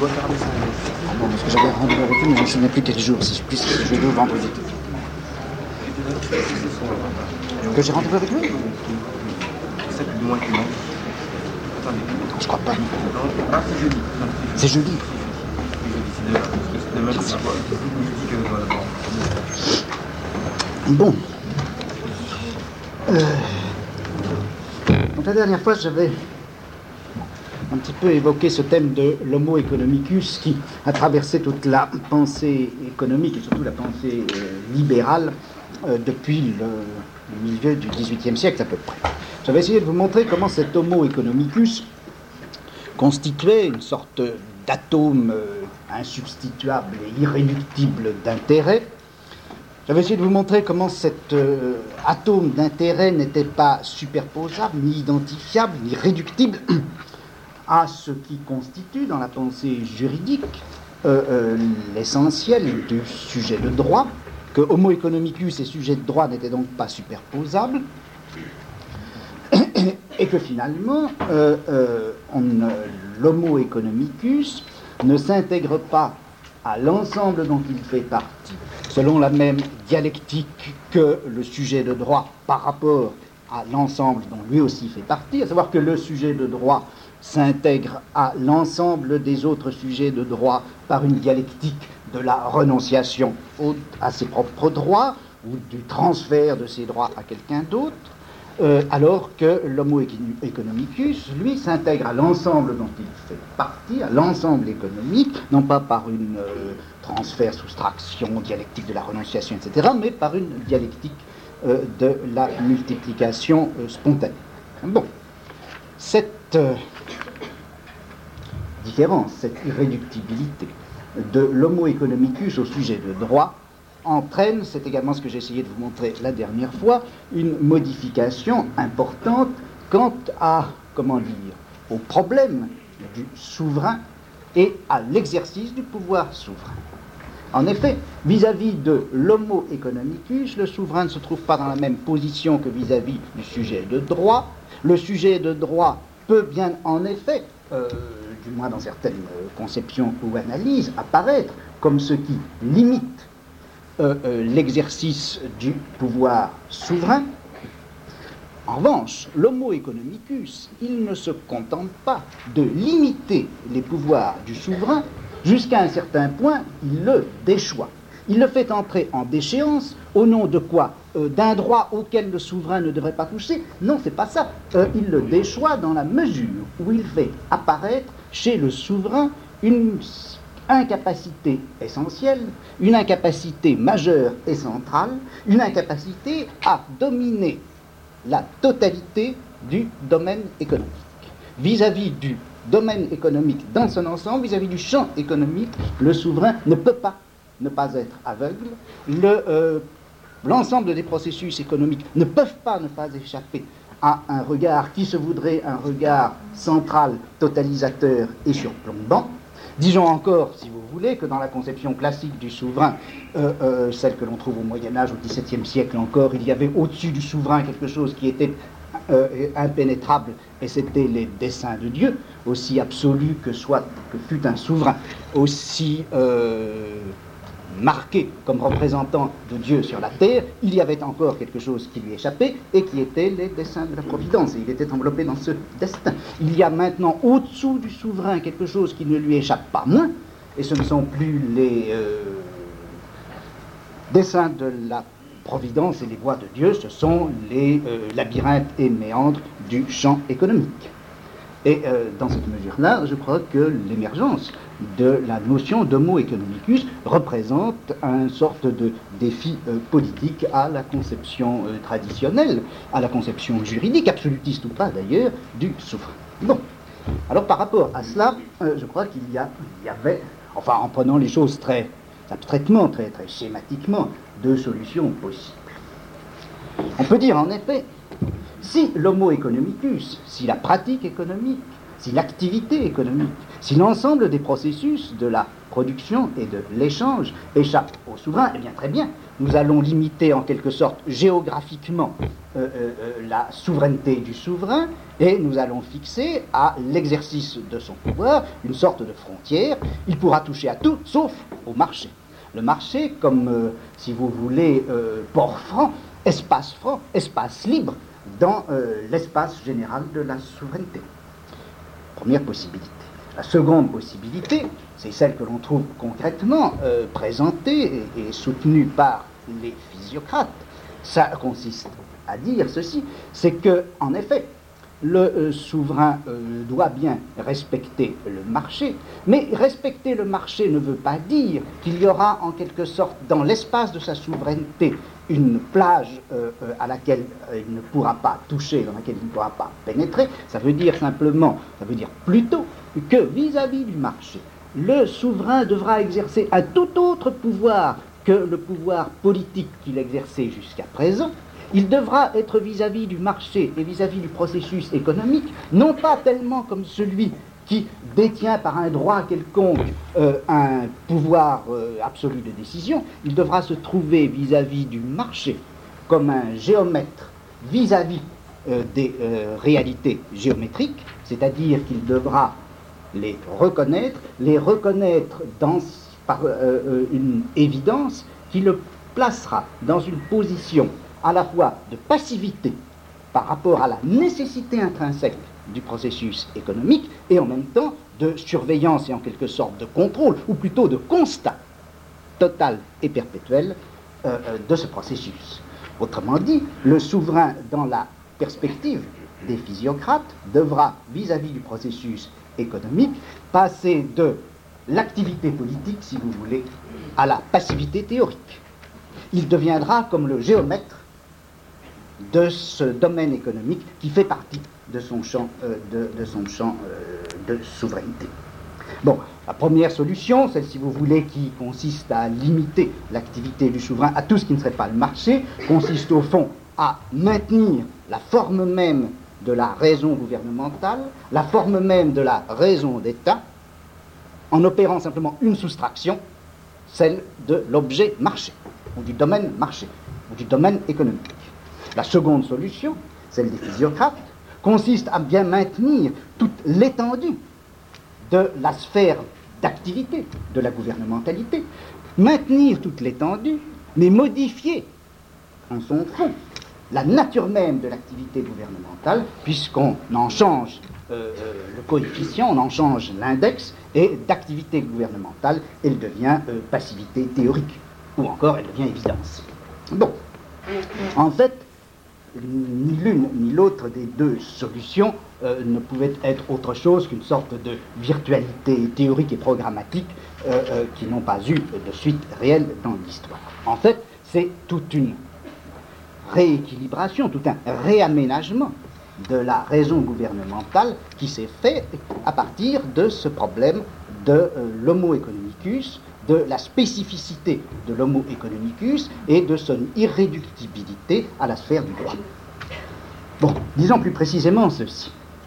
dois faire des salles. Ah bon, parce que j'avais rendez-vous avec lui, mais je ne me souviens plus quel jour, si c'est plus jeudi ou vendredi. Que j'ai rendez-vous avec lui? C'est plus ou moins qu'il manque. Attendez. Je crois pas. Non, ah, c'est jeudi. Non, C'est jeudi. c'est demain. C'est demain, c'est quoi? Bon. Donc la dernière fois, j'avais un petit peu évoqué ce thème de l'homo economicus qui a traversé toute la pensée économique et surtout la pensée libérale depuis le milieu du XVIIIe siècle à peu près. J'avais essayé de vous montrer comment cet homo economicus constituait une sorte d'atome insubstituable et irréductible d'intérêt. J'avais essayé de vous montrer comment cet atome d'intérêt n'était pas superposable, ni identifiable, ni réductible à ce qui constitue dans la pensée juridique l'essentiel du sujet de droit, que homo economicus et sujet de droit n'étaient donc pas superposables, et que finalement l'homo economicus ne s'intègre pas à l'ensemble dont il fait partie, selon la même dialectique que le sujet de droit par rapport à l'ensemble dont lui aussi fait partie, à savoir que le sujet de droit s'intègre à l'ensemble des autres sujets de droit par une dialectique de la renonciation à ses propres droits ou du transfert de ses droits à quelqu'un d'autre, alors que l'homo economicus, lui, s'intègre à l'ensemble dont il fait partie, à l'ensemble économique, non pas par une transfert, soustraction, dialectique de la renonciation, etc., mais par une dialectique de la multiplication spontanée. Bon, cette différence, cette irréductibilité de l'homo economicus au sujet de droit entraîne, c'est également ce que j'ai essayé de vous montrer la dernière fois, une modification importante quant à, au problème du souverain et à l'exercice du pouvoir souverain. En effet, vis-à-vis de l'homo economicus, le souverain ne se trouve pas dans la même position que vis-à-vis du sujet de droit. Le sujet de droit peut bien, en effet, du moins dans certaines conceptions ou analyses, apparaître comme ce qui limite l'exercice du pouvoir souverain. En revanche, l'homo economicus, il ne se contente pas de limiter les pouvoirs du souverain, jusqu'à un certain point, il le déchoit. Il le fait entrer en déchéance, au nom de quoi? D'un droit auquel le souverain ne devrait pas toucher? Non, c'est pas ça. Il le déchoit dans la mesure où il fait apparaître chez le souverain une incapacité essentielle, une incapacité majeure et centrale, une incapacité à dominer la totalité du domaine économique. Vis-à-vis du domaine économique dans son ensemble, vis-à-vis du champ économique, le souverain ne peut pas ne pas être aveugle. L'ensemble des processus économiques ne peuvent pas ne pas échapper à un regard qui se voudrait un regard central, totalisateur et surplombant. Disons encore, si vous voulez, que dans la conception classique du souverain, celle que l'on trouve au Moyen-Âge, au XVIIe siècle encore, il y avait au-dessus du souverain quelque chose qui était impénétrable, et c'était les desseins de Dieu, aussi absolu que fût un souverain, aussi marqué comme représentant de Dieu sur la terre, il y avait encore quelque chose qui lui échappait et qui était les desseins de la Providence, et il était enveloppé dans ce destin. Il y a maintenant au-dessous du souverain quelque chose qui ne lui échappe pas moins, et ce ne sont plus les desseins de la Providence et les voies de Dieu, ce sont les labyrinthes et méandres du champ économique. Et dans cette mesure-là, je crois que l'émergence de la notion d'homo economicus représente une sorte de défi politique à la conception traditionnelle, à la conception juridique, absolutiste ou pas d'ailleurs, du souverain. Bon, alors par rapport à cela, je crois qu'il y avait, enfin en prenant les choses très abstraitement, très schématiquement, deux solutions possibles. On peut dire en effet, si l'homo economicus, si la pratique économique si l'activité économique, si l'ensemble des processus de la production et de l'échange échappe au souverain, eh bien très bien, nous allons limiter en quelque sorte géographiquement la souveraineté du souverain et nous allons fixer à l'exercice de son pouvoir une sorte de frontière. Il pourra toucher à tout sauf au marché. Le marché comme, si vous voulez, port franc, espace libre dans l'espace général de la souveraineté. Première possibilité. La seconde possibilité, c'est celle que l'on trouve concrètement présentée et soutenue par les physiocrates. Ça consiste à dire ceci, c'est que, en effet, le souverain doit bien respecter le marché, mais respecter le marché ne veut pas dire qu'il y aura en quelque sorte dans l'espace de sa souveraineté une plage à laquelle il ne pourra pas toucher, dans laquelle il ne pourra pas pénétrer. Ça veut dire simplement, ça veut dire plutôt que vis-à-vis du marché, le souverain devra exercer un tout autre pouvoir que le pouvoir politique qu'il exerçait jusqu'à présent. Il devra être vis-à-vis du marché et vis-à-vis du processus économique, non pas tellement comme celui qui détient par un droit quelconque un pouvoir absolu de décision. Il devra se trouver vis-à-vis du marché comme un géomètre vis-à-vis des réalités géométriques, c'est-à-dire qu'il devra les reconnaître par une évidence qui le placera dans une position à la fois de passivité par rapport à la nécessité intrinsèque du processus économique et en même temps de surveillance et en quelque sorte de contrôle, ou plutôt de constat total et perpétuel de ce processus. Autrement dit, le souverain, dans la perspective des physiocrates, devra, vis-à-vis du processus économique, passer de l'activité politique, si vous voulez, à la passivité théorique. Il deviendra comme le géomètre de ce domaine économique qui fait partie de son champ de souveraineté. Bon, la première solution, celle, si vous voulez, qui consiste à limiter l'activité du souverain à tout ce qui ne serait pas le marché, consiste au fond à maintenir la forme même de la raison gouvernementale, la forme même de la raison d'État, en opérant simplement une soustraction, celle de l'objet marché, ou du domaine marché, ou du domaine économique. La seconde solution, celle des physiocrates, consiste à bien maintenir toute l'étendue de la sphère d'activité de la gouvernementalité, maintenir toute l'étendue, mais modifier en son fond la nature même de l'activité gouvernementale, puisqu'on en change le coefficient, on en change l'index, et d'activité gouvernementale, elle devient passivité théorique, ou encore elle devient évidence. Bon, en fait, ni l'une ni l'autre des deux solutions ne pouvait être autre chose qu'une sorte de virtualité théorique et programmatique qui n'ont pas eu de suite réelle dans l'histoire. En fait, c'est toute une rééquilibration, tout un réaménagement de la raison gouvernementale qui s'est fait à partir de ce problème de l'homo economicus, de la spécificité de l'homo economicus et de son irréductibilité à la sphère du droit. Bon, disons plus précisément ceci,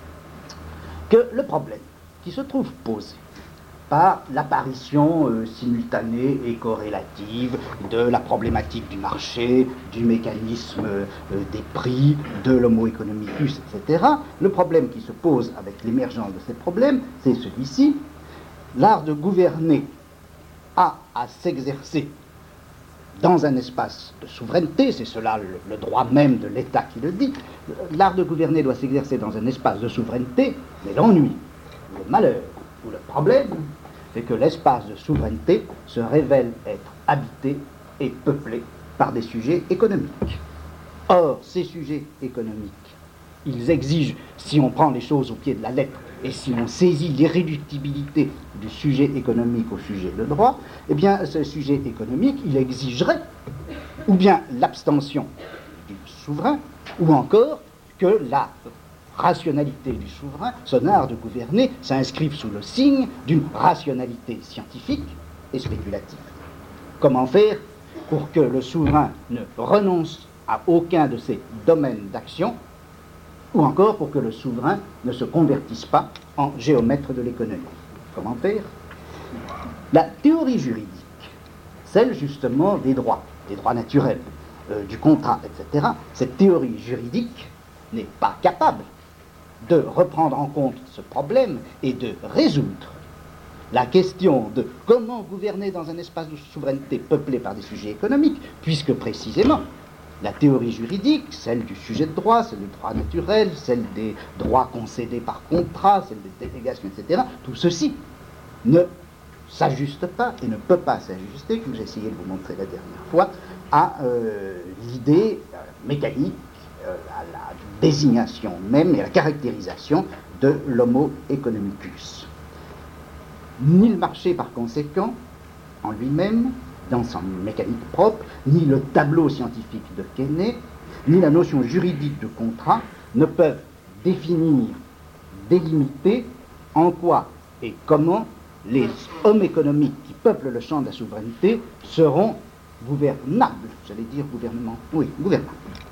que le problème qui se trouve posé par l'apparition simultanée et corrélative de la problématique du marché, du mécanisme des prix, de l'homo economicus, etc. Le problème qui se pose avec l'émergence de ces problèmes, c'est celui-ci. L'art de gouverner a à s'exercer dans un espace de souveraineté, c'est cela le droit même de l'État qui le dit. L'art de gouverner doit s'exercer dans un espace de souveraineté, mais l'ennui, le malheur ou le problème, c'est que l'espace de souveraineté se révèle être habité et peuplé par des sujets économiques. Or, ces sujets économiques, ils exigent, si on prend les choses au pied de la lettre, et si on saisit l'irréductibilité du sujet économique au sujet de droit, eh bien, ce sujet économique, il exigerait ou bien l'abstention du souverain, ou encore que la rationalité du souverain, son art de gouverner, s'inscrive sous le signe d'une rationalité scientifique et spéculative. Comment faire pour que le souverain ne renonce à aucun de ses domaines d'action, ou encore pour que le souverain ne se convertisse pas en géomètre de l'économie. Commentaire. La théorie juridique, celle justement des droits naturels, du contrat, etc., cette théorie juridique n'est pas capable de reprendre en compte ce problème et de résoudre la question de comment gouverner dans un espace de souveraineté peuplé par des sujets économiques, puisque précisément la théorie juridique, celle du sujet de droit, celle du droit naturel, celle des droits concédés par contrat, celle des délégations, etc., tout ceci ne s'ajuste pas et ne peut pas s'ajuster, comme j'ai essayé de vous montrer la dernière fois, à l'idée mécanique, à la désignation même et à la caractérisation de l'homo economicus. Ni le marché, par conséquent, en lui-même, dans son mécanique propre, ni le tableau scientifique de Quesnay, ni la notion juridique de contrat ne peuvent définir, délimiter en quoi et comment les hommes économiques qui peuplent le champ de la souveraineté seront gouvernables, j'allais dire gouvernement, oui, gouvernables.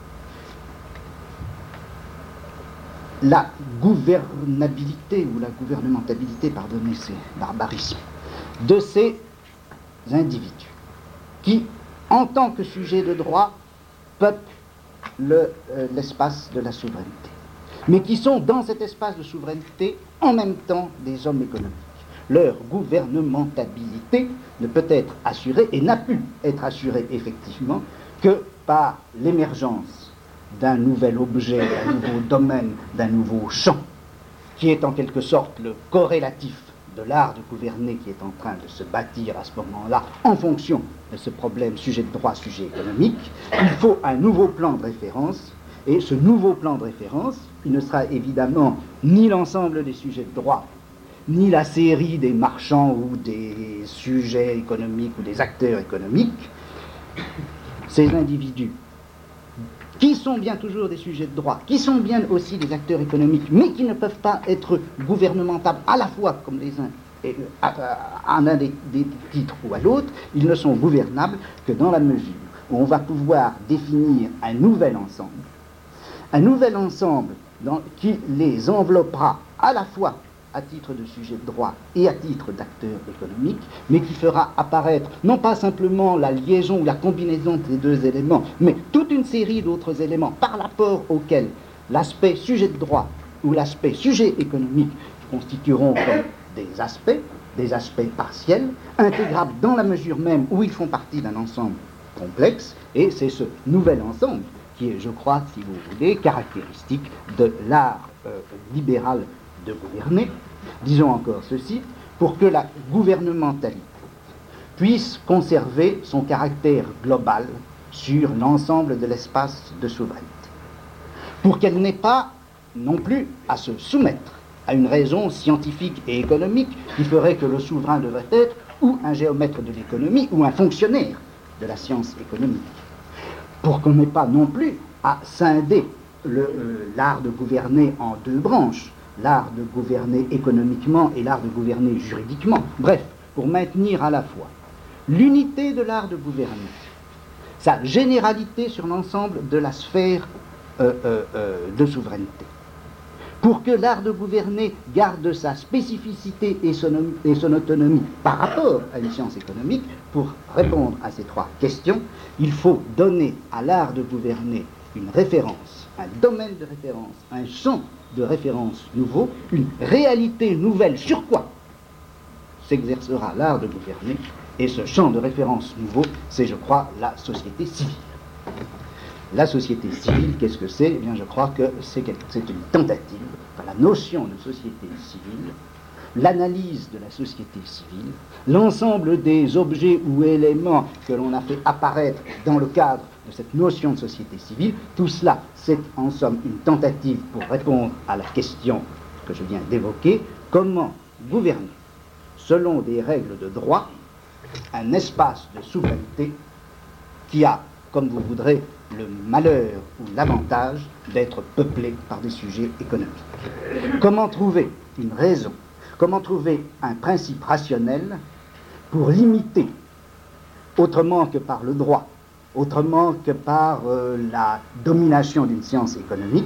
La gouvernabilité ou la gouvernementabilité, pardonnez ces barbarismes, de ces individus qui, en tant que sujet de droit, peuplent l'espace de la souveraineté, mais qui sont dans cet espace de souveraineté en même temps des hommes économiques. Leur gouvernementabilité ne peut être assurée et n'a pu être assurée effectivement que par l'émergence d'un nouvel objet, d'un nouveau domaine, d'un nouveau champ, qui est en quelque sorte le corrélatif de l'art de gouverner qui est en train de se bâtir à ce moment-là en fonction de ce problème sujet de droit, sujet économique. Il faut un nouveau plan de référence, et ce nouveau plan de référence, il ne sera évidemment ni l'ensemble des sujets de droit, ni la série des marchands ou des sujets économiques ou des acteurs économiques. Ces individus qui sont bien toujours des sujets de droit, qui sont bien aussi des acteurs économiques, mais qui ne peuvent pas être gouvernementables à la fois comme les uns et à un des titres ou à l'autre, ils ne sont gouvernables que dans la mesure où on va pouvoir définir un nouvel ensemble qui les enveloppera à la fois à titre de sujet de droit et à titre d'acteur économique, mais qui fera apparaître non pas simplement la liaison ou la combinaison des deux éléments, mais toute une série d'autres éléments par rapport auxquels l'aspect sujet de droit ou l'aspect sujet économique constitueront comme des aspects partiels, intégrables dans la mesure même où ils font partie d'un ensemble complexe, et c'est ce nouvel ensemble qui est, je crois, si vous voulez, caractéristique de l'art libéral de gouverner. Disons encore ceci, pour que la gouvernementalité puisse conserver son caractère global sur l'ensemble de l'espace de souveraineté, pour qu'elle n'ait pas non plus à se soumettre à une raison scientifique et économique qui ferait que le souverain devrait être ou un géomètre de l'économie ou un fonctionnaire de la science économique, pour qu'on n'ait pas non plus à scinder l'art de gouverner en deux branches, l'art de gouverner économiquement et l'art de gouverner juridiquement. Bref, pour maintenir à la fois l'unité de l'art de gouverner, sa généralité sur l'ensemble de la sphère de souveraineté, pour que l'art de gouverner garde sa spécificité et son autonomie par rapport à une science économique. Pour répondre à ces trois questions, il faut donner à l'art de gouverner une référence, un domaine de référence, un champ de référence nouveau, une réalité nouvelle sur quoi s'exercera l'art de gouverner, et ce champ de référence nouveau, c'est, je crois, la société civile. La société civile, qu'est-ce que c'est ? Eh bien, je crois que c'est une tentative, enfin, la notion de société civile, l'analyse de la société civile, l'ensemble des objets ou éléments que l'on a fait apparaître dans le cadre de cette notion de société civile, tout cela, c'est en somme une tentative pour répondre à la question que je viens d'évoquer, comment gouverner, selon des règles de droit, un espace de souveraineté qui a, comme vous voudrez, le malheur ou l'avantage d'être peuplé par des sujets économiques. Comment trouver une raison, comment trouver un principe rationnel pour limiter, autrement que par le droit, autrement que par la domination d'une science économique,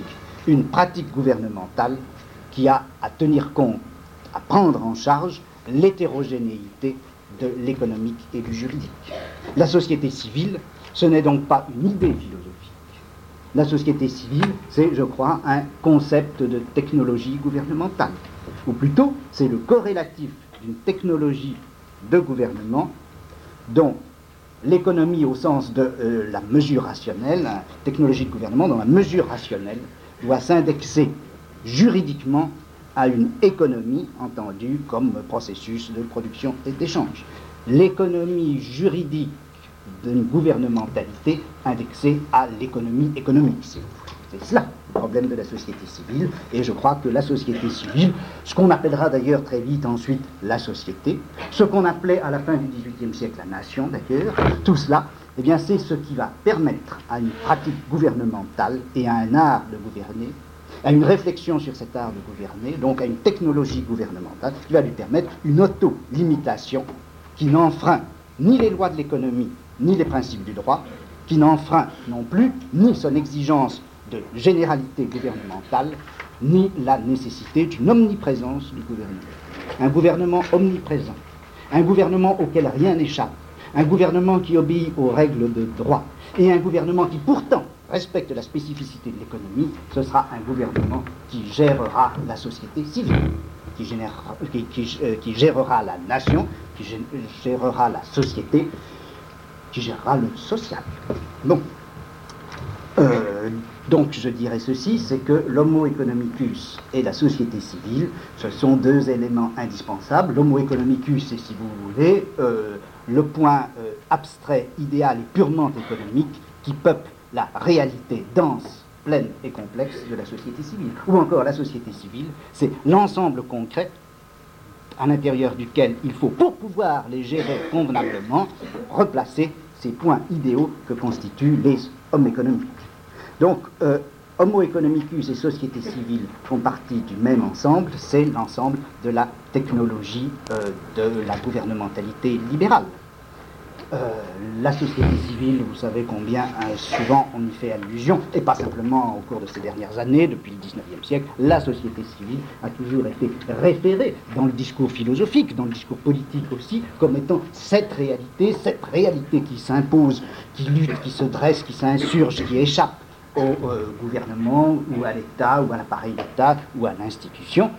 une pratique gouvernementale qui a à tenir compte, à prendre en charge l'hétérogénéité de l'économique et du juridique. La société civile, ce n'est donc pas une idée philosophique. La société civile, c'est, je crois, un concept de technologie gouvernementale. Ou plutôt, c'est le corrélatif d'une technologie de gouvernement dont l'économie au sens de la mesure rationnelle, la technologie de gouvernement dont la mesure rationnelle doit s'indexer juridiquement à une économie entendue comme processus de production et d'échange. L'économie juridique d'une gouvernementalité indexée à l'économie économique, si vous voulez. C'est cela le problème de la société civile, et je crois que la société civile, ce qu'on appellera d'ailleurs très vite ensuite la société, ce qu'on appelait à la fin du XVIIIe siècle la nation d'ailleurs, tout cela, eh bien c'est ce qui va permettre à une pratique gouvernementale et à un art de gouverner, à une réflexion sur cet art de gouverner, donc à une technologie gouvernementale, qui va lui permettre une auto-limitation qui n'enfreint ni les lois de l'économie, ni les principes du droit, qui n'enfreint non plus ni son exigence de généralité gouvernementale, ni la nécessité d'une omniprésence du gouvernement. Un gouvernement omniprésent, un gouvernement auquel rien n'échappe, un gouvernement qui obéit aux règles de droit, et un gouvernement qui pourtant respecte la spécificité de l'économie, ce sera un gouvernement qui gérera la société civile, qui gérera la nation, qui gérera la société, qui gérera le social. Bon. Donc je dirais ceci, c'est que l'homo economicus et la société civile, ce sont deux éléments indispensables. L'homo economicus, c'est, si vous voulez, le point abstrait, idéal et purement économique qui peuple la réalité dense, pleine et complexe de la société civile. Ou encore la société civile, c'est l'ensemble concret à l'intérieur duquel il faut, pour pouvoir les gérer convenablement, replacer ces points idéaux que constituent les hommes économiques. Donc, Homo economicus et société civile font partie du même ensemble, c'est l'ensemble de la technologie de la gouvernementalité libérale. La société civile, vous savez combien souvent on y fait allusion, et pas simplement au cours de ces dernières années, depuis le XIXe siècle, la société civile a toujours été référée dans le discours philosophique, dans le discours politique aussi, comme étant cette réalité qui s'impose, qui lutte, qui se dresse, qui s'insurge, qui échappe au gouvernement, ou à l'État, ou à l'appareil d'État, ou à l'institution.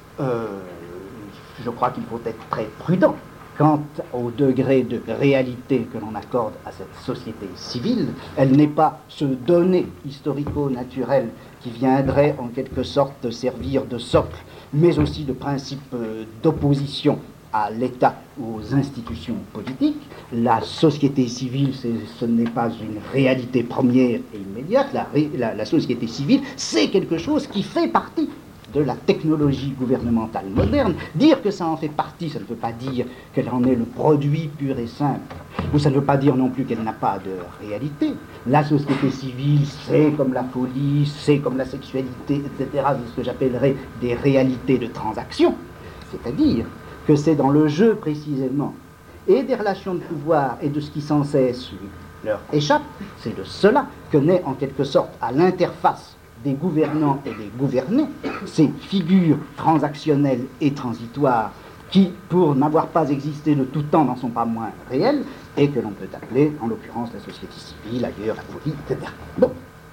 Je crois qu'il faut être très prudent quant au degré de réalité que l'on accorde à cette société civile. Elle n'est pas ce donné historico-naturel qui viendrait en quelque sorte servir de socle, mais aussi de principe d'opposition à l'État ou aux institutions politiques. La société civile, ce n'est pas une réalité première et immédiate. La société civile, c'est quelque chose qui fait partie de la technologie gouvernementale moderne. Dire que ça en fait partie, ça ne veut pas dire qu'elle en est le produit pur et simple, ou ça ne veut pas dire non plus qu'elle n'a pas de réalité. La société civile, c'est comme la folie, c'est comme la sexualité, etc., c'est ce que j'appellerais des réalités de transaction. C'est-à-dire que c'est dans le jeu précisément, et des relations de pouvoir et de ce qui sans cesse leur échappe, c'est de cela que naît en quelque sorte à l'interface des gouvernants et des gouvernés, ces figures transactionnelles et transitoires qui, pour n'avoir pas existé de tout temps, n'en sont pas moins réelles, et que l'on peut appeler, en l'occurrence, la société civile, ailleurs, la folie, etc. Bon.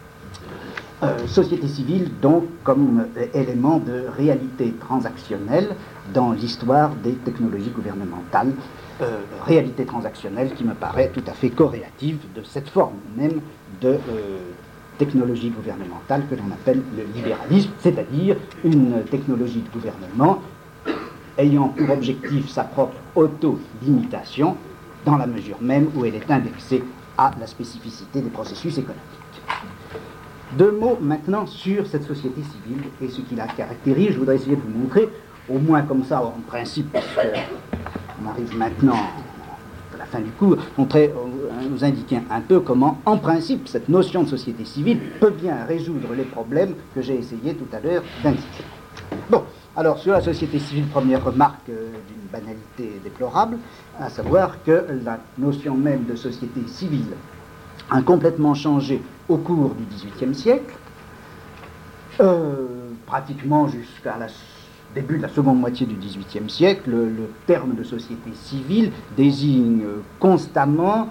Société civile, donc, comme élément de réalité transactionnelle dans l'histoire des technologies gouvernementales, réalité transactionnelle qui me paraît tout à fait corrélative de cette forme même de technologie gouvernementale que l'on appelle le libéralisme, c'est-à-dire une technologie de gouvernement ayant pour objectif sa propre auto-limitation dans la mesure même où elle est indexée à la spécificité des processus économiques. Deux mots maintenant sur cette société civile et ce qui la caractérise. Je voudrais essayer de vous montrer, au moins comme ça en principe, parce qu'on arrive maintenant à la fin du cours, nous indiquer un peu comment, en principe, cette notion de société civile peut bien résoudre les problèmes que j'ai essayé tout à l'heure d'indiquer. Bon, alors sur la société civile, première remarque d'une banalité déplorable, à savoir que la notion même de société civile a complètement changé au cours du XVIIIe siècle. Pratiquement jusqu'à début de la seconde moitié du XVIIIe siècle, le terme de société civile désigne constamment,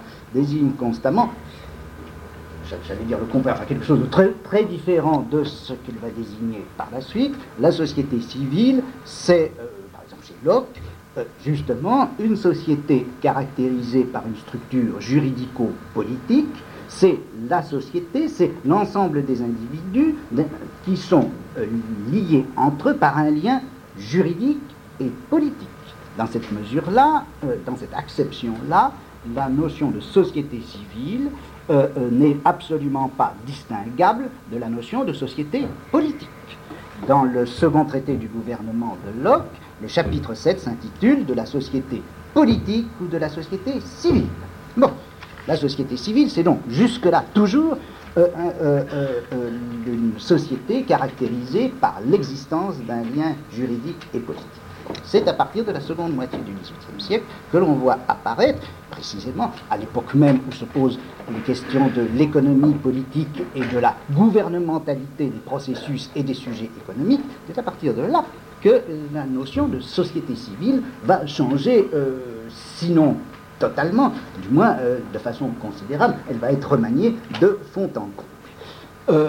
j'allais dire le contraire, enfin quelque chose de très, très différent de ce qu'il va désigner par la suite. La société civile, c'est, par exemple chez Locke, justement une société caractérisée par une structure juridico-politique. C'est la société, c'est l'ensemble des individus qui sont liés entre eux par un lien juridique et politique. Dans cette mesure-là, dans cette acception-là, la notion de société civile n'est absolument pas distinguable de la notion de société politique. Dans le second traité du gouvernement de Locke, le chapitre 7 s'intitule « De la société politique ou de la société civile ». Bon, la société civile, c'est donc jusque-là toujours une société caractérisée par l'existence d'un lien juridique et politique. C'est à partir de la seconde moitié du XVIIIe siècle que l'on voit apparaître, précisément à l'époque même où se posent les questions de l'économie politique et de la gouvernementalité des processus et des sujets économiques, c'est à partir de là que la notion de société civile va changer, sinon totalement, du moins de façon considérable, elle va être remaniée de fond en comble.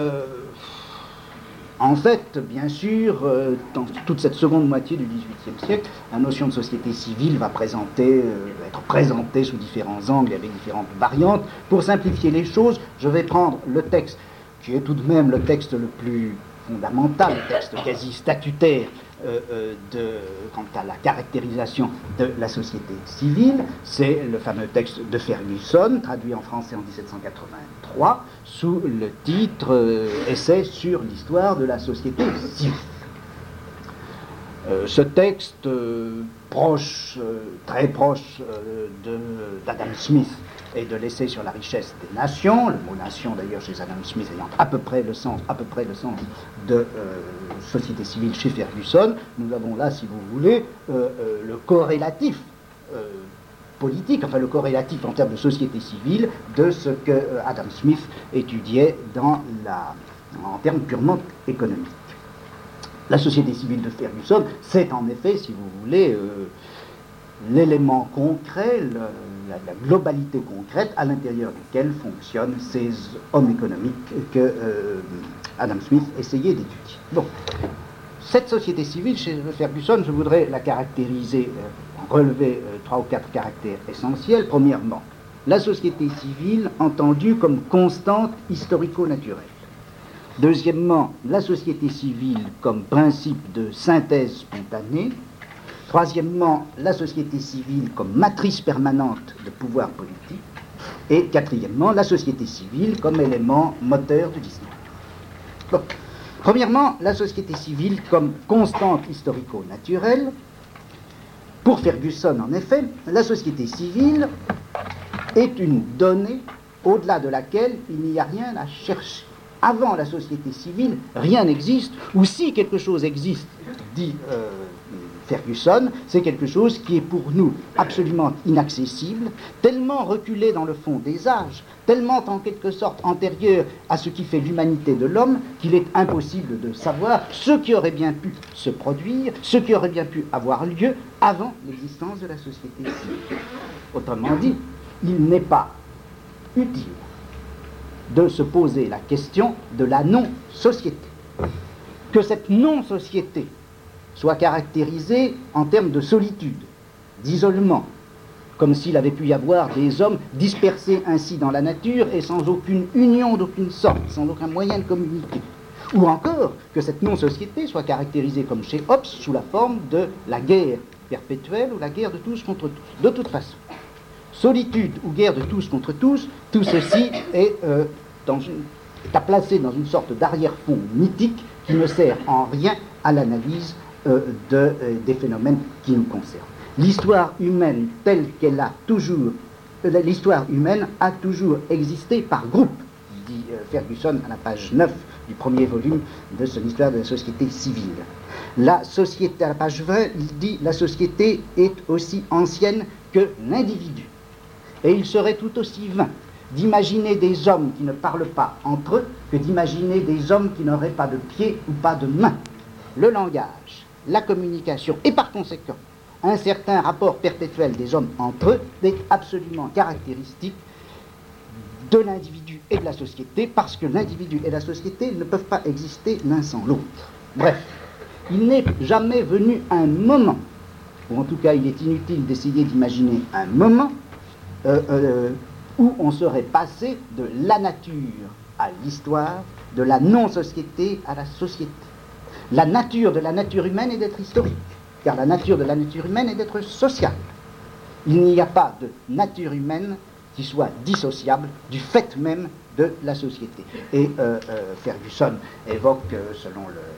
En fait, bien sûr, dans toute cette seconde moitié du XVIIIe siècle, la notion de société civile va être présentée sous différents angles et avec différentes variantes. Pour simplifier les choses, je vais prendre le texte, qui est tout de même le texte le plus fondamental, le texte quasi statutaire quant à la caractérisation de la société civile. C'est le fameux texte de Ferguson, traduit en français en 1783, sous le titre Essai sur l'histoire de la société civile. Ce texte, très proche d'Adam Smith et de l'essai sur la richesse des nations, le mot nation d'ailleurs chez Adam Smith ayant à peu près le sens de société civile chez Ferguson, nous avons là, si vous voulez, le corrélatif politique, enfin le corrélatif en termes de société civile de ce que Adam Smith étudiait en termes purement économiques. La société civile de Ferguson, c'est en effet, si vous voulez, l'élément concret, la globalité concrète à l'intérieur duquel fonctionnent ces hommes économiques que Adam Smith essayait d'étudier. Bon, cette société civile chez Ferguson, je voudrais la caractériser, relever 3 ou 4 caractères essentiels. Premièrement, la société civile entendue comme constante historico-naturelle. Deuxièmement, la société civile comme principe de synthèse spontanée. Troisièmement, la société civile comme matrice permanente de pouvoir politique. Et quatrièmement, la société civile comme élément moteur de l'histoire. Bon. Premièrement, la société civile comme constante historico-naturelle. Pour Ferguson, en effet, la société civile est une donnée au-delà de laquelle il n'y a rien à chercher. Avant la société civile, rien n'existe, ou si quelque chose existe, dit Ferguson, c'est quelque chose qui est pour nous absolument inaccessible, tellement reculé dans le fond des âges, tellement en quelque sorte antérieur à ce qui fait l'humanité de l'homme, qu'il est impossible de savoir ce qui aurait bien pu se produire, ce qui aurait bien pu avoir lieu avant l'existence de la société civile. Autrement dit, il n'est pas utile de se poser la question de la non-société. Que cette non-société soit caractérisée en termes de solitude, d'isolement, comme s'il avait pu y avoir des hommes dispersés ainsi dans la nature et sans aucune union d'aucune sorte, sans aucun moyen de communiquer. Ou encore que cette non-société soit caractérisée comme chez Hobbes sous la forme de la guerre perpétuelle ou la guerre de tous contre tous. De toute façon, solitude ou guerre de tous contre tous, tout ceci est à placer dans une sorte d'arrière-fond mythique qui ne sert en rien à l'analyse des phénomènes qui nous concernent. L'histoire humaine telle qu'elle a toujours, l'histoire humaine a toujours existé par groupe, dit Ferguson à la page 9 du premier volume de son Histoire de la société civile. La société, à la page 20, il dit « La société est aussi ancienne que l'individu. Et il serait tout aussi vain d'imaginer des hommes qui ne parlent pas entre eux que d'imaginer des hommes qui n'auraient pas de pieds ou pas de mains. Le langage, la communication et par conséquent un certain rapport perpétuel des hommes entre eux est absolument caractéristique de l'individu et de la société, parce que l'individu et la société ne peuvent pas exister l'un sans l'autre. Bref, il n'est jamais venu un moment, ou en tout cas il est inutile d'essayer d'imaginer un moment, où on serait passé de la nature à l'histoire, de la non-société à la société. La nature de la nature humaine est d'être historique, car la nature de la nature humaine est d'être sociale. Il n'y a pas de nature humaine qui soit dissociable du fait même de la société. Et Ferguson évoque, selon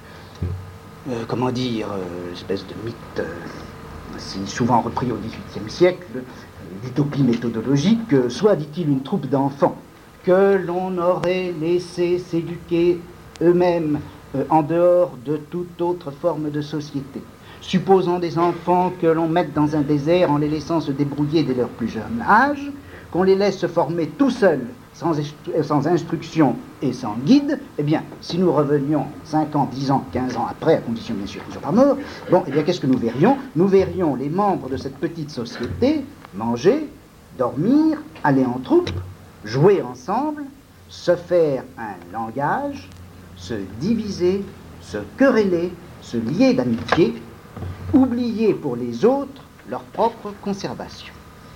l'espèce de mythe si souvent repris au XVIIIe siècle, l'utopie méthodologique, soit, dit-il, une troupe d'enfants que l'on aurait laissé s'éduquer eux-mêmes en dehors de toute autre forme de société. Supposons des enfants que l'on mette dans un désert en les laissant se débrouiller dès leur plus jeune âge, qu'on les laisse se former tout seuls, sans instruction et sans guide, eh bien, si nous revenions 5 ans, 10 ans, 15 ans après, à condition bien sûr qu'ils ne soient pas morts, bon, eh bien, qu'est-ce que nous verrions? Nous verrions les membres de cette petite société manger, dormir, aller en troupe, jouer ensemble, se faire un langage, se diviser, se quereller, se lier d'amitié, oublier pour les autres leur propre conservation.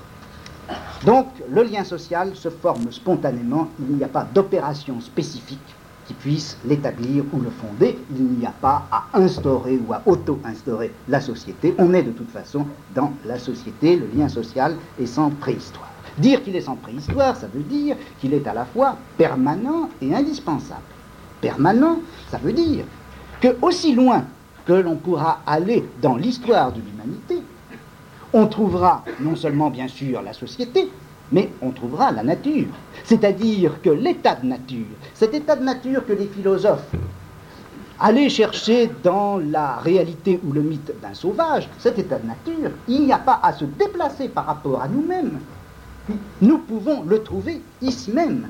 Donc, le lien social se forme spontanément, il n'y a pas d'opération spécifique qui puisse l'établir ou le fonder, il n'y a pas à instaurer ou à auto-instaurer la société, on est de toute façon dans la société, le lien social est sans préhistoire. Dire qu'il est sans préhistoire, ça veut dire qu'il est à la fois permanent et indispensable. Permanent, ça veut dire que aussi loin que l'on pourra aller dans l'histoire de l'humanité, on trouvera non seulement bien sûr la société, mais on trouvera la nature. C'est-à-dire que l'état de nature, cet état de nature que les philosophes allaient chercher dans la réalité ou le mythe d'un sauvage, cet état de nature, il n'y a pas à se déplacer par rapport à nous-mêmes. Nous pouvons le trouver ici même.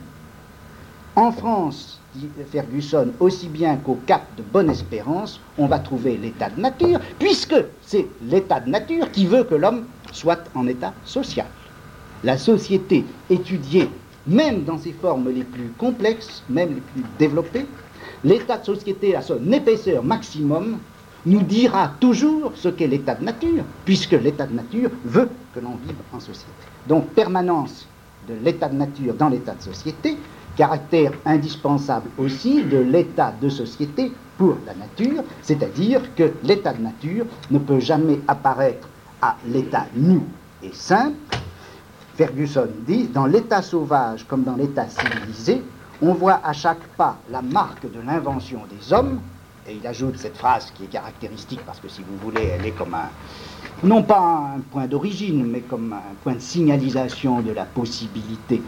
En France, dit Ferguson, aussi bien qu'au Cap de Bonne-Espérance, on va trouver l'état de nature, puisque c'est l'état de nature qui veut que l'homme soit en état social. La société étudiée, même dans ses formes les plus complexes, même les plus développées, l'état de société à son épaisseur maximum nous dira toujours ce qu'est l'état de nature, puisque l'état de nature veut que l'on vive en société. Donc, permanence de l'état de nature dans l'état de société, caractère indispensable aussi de l'état de société pour la nature, c'est-à-dire que l'état de nature ne peut jamais apparaître à l'état nu et simple. Ferguson dit, dans l'état sauvage comme dans l'état civilisé, on voit à chaque pas la marque de l'invention des hommes, et il ajoute cette phrase qui est caractéristique parce que si vous voulez, elle est comme non pas un point d'origine, mais comme un point de signalisation de la possibilité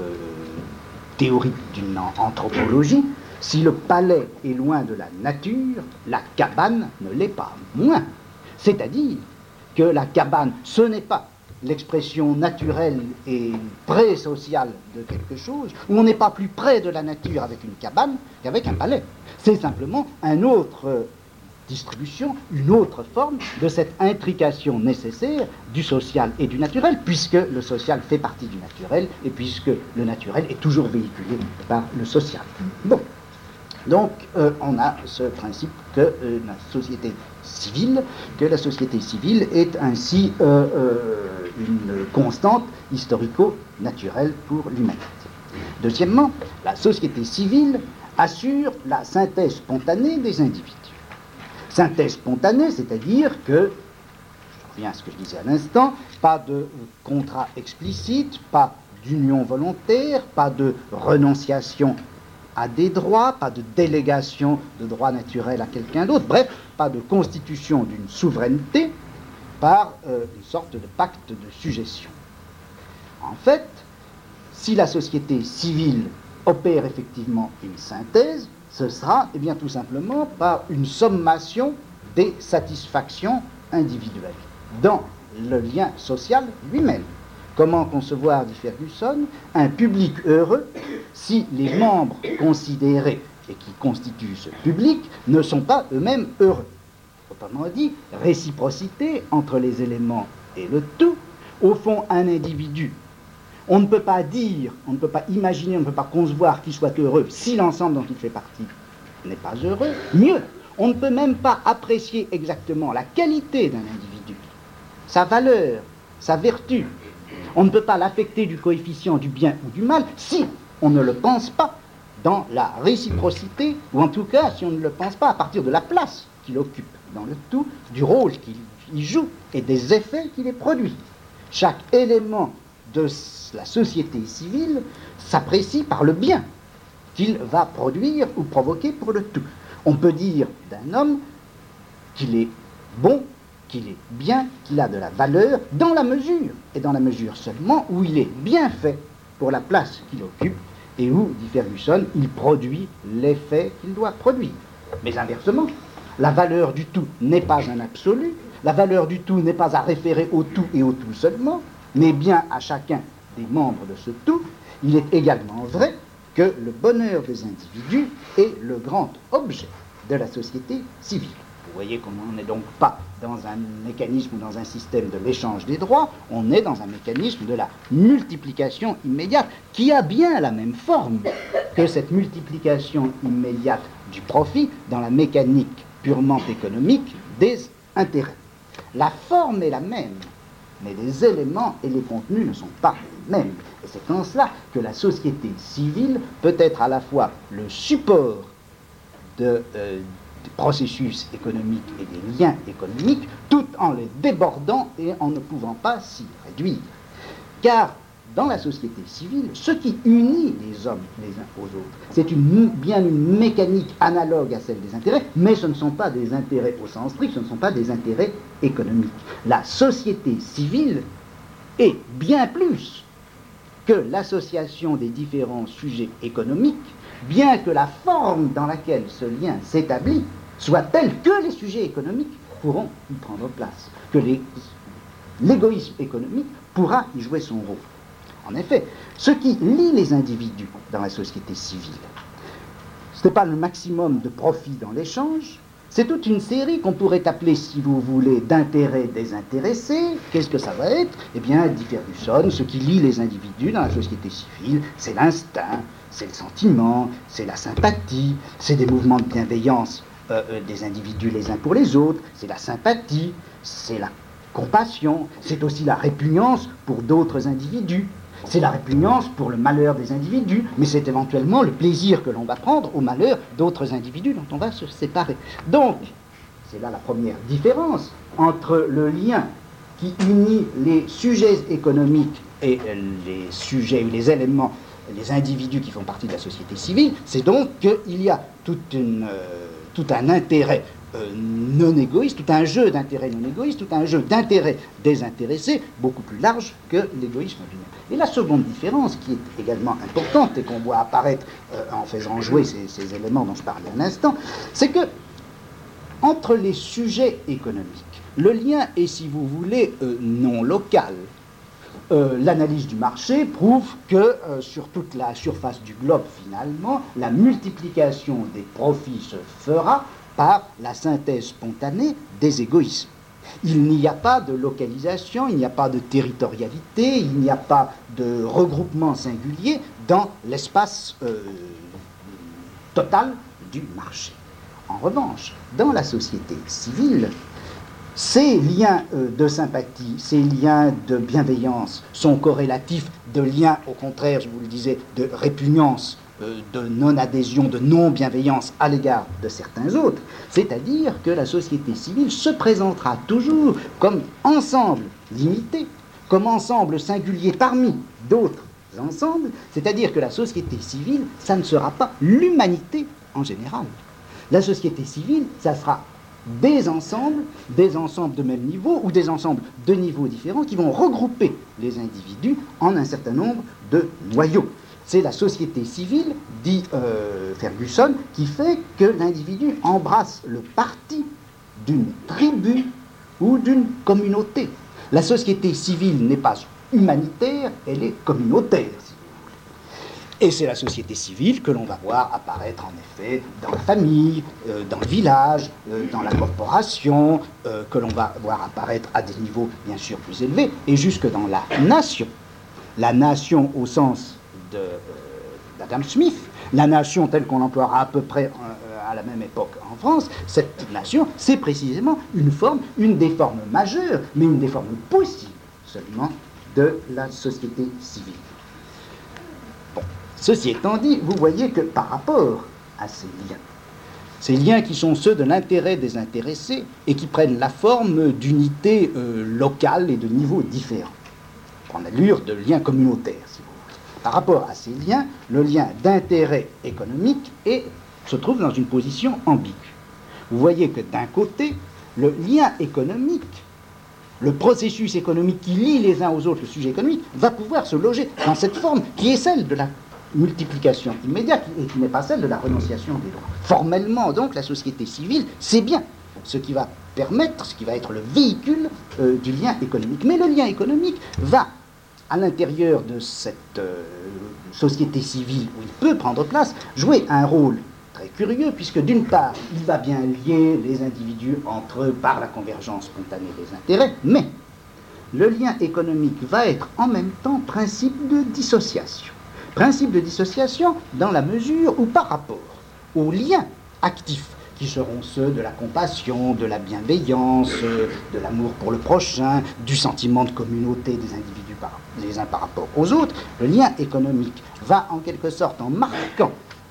théorique d'une anthropologie. Si le palais est loin de la nature, la cabane ne l'est pas moins. C'est-à-dire que la cabane, ce n'est pas l'expression naturelle et pré-sociale de quelque chose, où on n'est pas plus près de la nature avec une cabane qu'avec un palais. C'est simplement une autre distribution, une autre forme de cette intrication nécessaire du social et du naturel, puisque le social fait partie du naturel, et puisque le naturel est toujours véhiculé par le social. Bon, donc on a ce principe que la société civile est ainsi une constante historico-naturelle pour l'humanité. Deuxièmement, la société civile assure la synthèse spontanée des individus. Synthèse spontanée, c'est-à-dire que, je reviens à ce que je disais à l'instant, pas de contrat explicite, pas d'union volontaire, pas de renonciation à des droits, pas de délégation de droits naturels à quelqu'un d'autre, bref, pas de constitution d'une souveraineté par une sorte de pacte de suggestion. En fait, si la société civile opère effectivement une synthèse, ce sera eh bien, tout simplement par une sommation des satisfactions individuelles dans le lien social lui-même. Comment concevoir, dit Ferguson, un public heureux si les membres considérés et qui constituent ce public ne sont pas eux-mêmes heureux? Autrement dit, réciprocité entre les éléments et le tout. Au fond, un individu, on ne peut pas dire, on ne peut pas imaginer, on ne peut pas concevoir qu'il soit heureux si l'ensemble dont il fait partie n'est pas heureux. Mieux, on ne peut même pas apprécier exactement la qualité d'un individu, sa valeur, sa vertu. On ne peut pas l'affecter du coefficient du bien ou du mal si on ne le pense pas dans la réciprocité, ou en tout cas si on ne le pense pas à partir de la place qu'il occupe dans le tout, du rôle qu'il joue et des effets qu'il produit. Chaque élément de la société civile s'apprécie par le bien qu'il va produire ou provoquer pour le tout. On peut dire d'un homme qu'il est bon, qu'il est bien, qu'il a de la valeur, dans la mesure, et dans la mesure seulement où il est bien fait pour la place qu'il occupe, et où, dit Ferguson, il produit l'effet qu'il doit produire. Mais inversement, la valeur du tout n'est pas un absolu, la valeur du tout n'est pas à référer au tout et au tout seulement, mais bien à chacun des membres de ce tout. Il est également vrai que le bonheur des individus est le grand objet de la société civile. Vous voyez comment on n'est donc pas dans un mécanisme ou dans un système de l'échange des droits, on est dans un mécanisme de la multiplication immédiate, qui a bien la même forme que cette multiplication immédiate du profit dans la mécanique purement économique des intérêts. La forme est la même, mais les éléments et les contenus ne sont pas les mêmes. Et c'est en cela que la société civile peut être à la fois le support des processus économiques et des liens économiques, tout en les débordant et en ne pouvant pas s'y réduire. Car dans la société civile, ce qui unit les hommes les uns aux autres, c'est bien une mécanique analogue à celle des intérêts, mais ce ne sont pas des intérêts au sens strict, ce ne sont pas des intérêts économiques. La société civile est bien plus que l'association des différents sujets économiques, bien que la forme dans laquelle ce lien s'établit soit telle que les sujets économiques pourront y prendre place, que l'égoïsme économique pourra y jouer son rôle. En effet, ce qui lie les individus dans la société civile, ce n'est pas le maximum de profit dans l'échange, c'est toute une série qu'on pourrait appeler, si vous voulez, d'intérêts désintéressés. Qu'est-ce que ça va être? Eh bien, dit Ferguson, ce qui lie les individus dans la société civile, c'est l'instinct, c'est le sentiment, c'est la sympathie, c'est des mouvements de bienveillance des individus les uns pour les autres, c'est la sympathie, c'est la compassion, c'est aussi la répugnance pour d'autres individus. C'est la répugnance pour le malheur des individus, mais c'est éventuellement le plaisir que l'on va prendre au malheur d'autres individus dont on va se séparer. Donc, c'est là la première différence entre le lien qui unit les sujets économiques et les sujets ou les éléments, les individus qui font partie de la société civile, c'est donc qu'il y a tout un intérêt non égoïste, tout un jeu d'intérêts non égoïstes, tout un jeu d'intérêts désintéressés, beaucoup plus large que l'égoïsme lui-même. Et la seconde différence, qui est également importante et qu'on voit apparaître en faisant jouer ces éléments dont je parlais un instant, c'est que entre les sujets économiques, le lien est, si vous voulez, non local. L'analyse du marché prouve que sur toute la surface du globe, finalement, la multiplication des profits se fera par la synthèse spontanée des égoïsmes. Il n'y a pas de localisation, il n'y a pas de territorialité, il n'y a pas de regroupement singulier dans l'espace total du marché. En revanche, dans la société civile, ces liens de sympathie, ces liens de bienveillance sont corrélatifs de liens, au contraire, je vous le disais, de répugnance, de non-adhésion, de non-bienveillance à l'égard de certains autres. C'est-à-dire que la société civile se présentera toujours comme ensemble limité, comme ensemble singulier parmi d'autres ensembles, c'est-à-dire que la société civile, ça ne sera pas l'humanité en général. La société civile, ça sera des ensembles de même niveau ou des ensembles de niveaux différents qui vont regrouper les individus en un certain nombre de noyaux. C'est la société civile, dit Ferguson, qui fait que l'individu embrasse le parti d'une tribu ou d'une communauté. La société civile n'est pas humanitaire, elle est communautaire. Et c'est la société civile que l'on va voir apparaître en effet dans la famille, dans le village, dans la corporation, que l'on va voir apparaître à des niveaux bien sûr plus élevés, et jusque dans la nation. La nation au sens d'Adam Smith, la nation telle qu'on l'emploiera à peu près à la même époque en France, cette nation, c'est précisément une des formes majeures, mais une des formes possibles seulement de la société civile. Ceci étant dit, vous voyez que par rapport à ces liens qui sont ceux de l'intérêt des intéressés et qui prennent la forme d'unités locales et de niveaux différents, en allure de liens communautaires, si vous voulez. Par rapport à ces liens, le lien d'intérêt économique se trouve dans une position ambiguë. Vous voyez que d'un côté, le lien économique, le processus économique qui lie les uns aux autres le sujet économique, va pouvoir se loger dans cette forme qui est celle de la multiplication immédiate et qui n'est pas celle de la renonciation des droits. Formellement, donc, la société civile, c'est bien ce qui va permettre, ce qui va être le véhicule du lien économique. Mais le lien économique va, à l'intérieur de cette société civile où il peut prendre place, jouer un rôle très curieux, puisque d'une part, il va bien lier les individus entre eux par la convergence spontanée des intérêts, mais le lien économique va être en même temps principe de dissociation. Principe de dissociation dans la mesure où par rapport aux liens actifs qui seront ceux de la compassion, de la bienveillance, de l'amour pour le prochain, du sentiment de communauté des individus les uns par rapport aux autres, le lien économique va en quelque sorte, en marquant,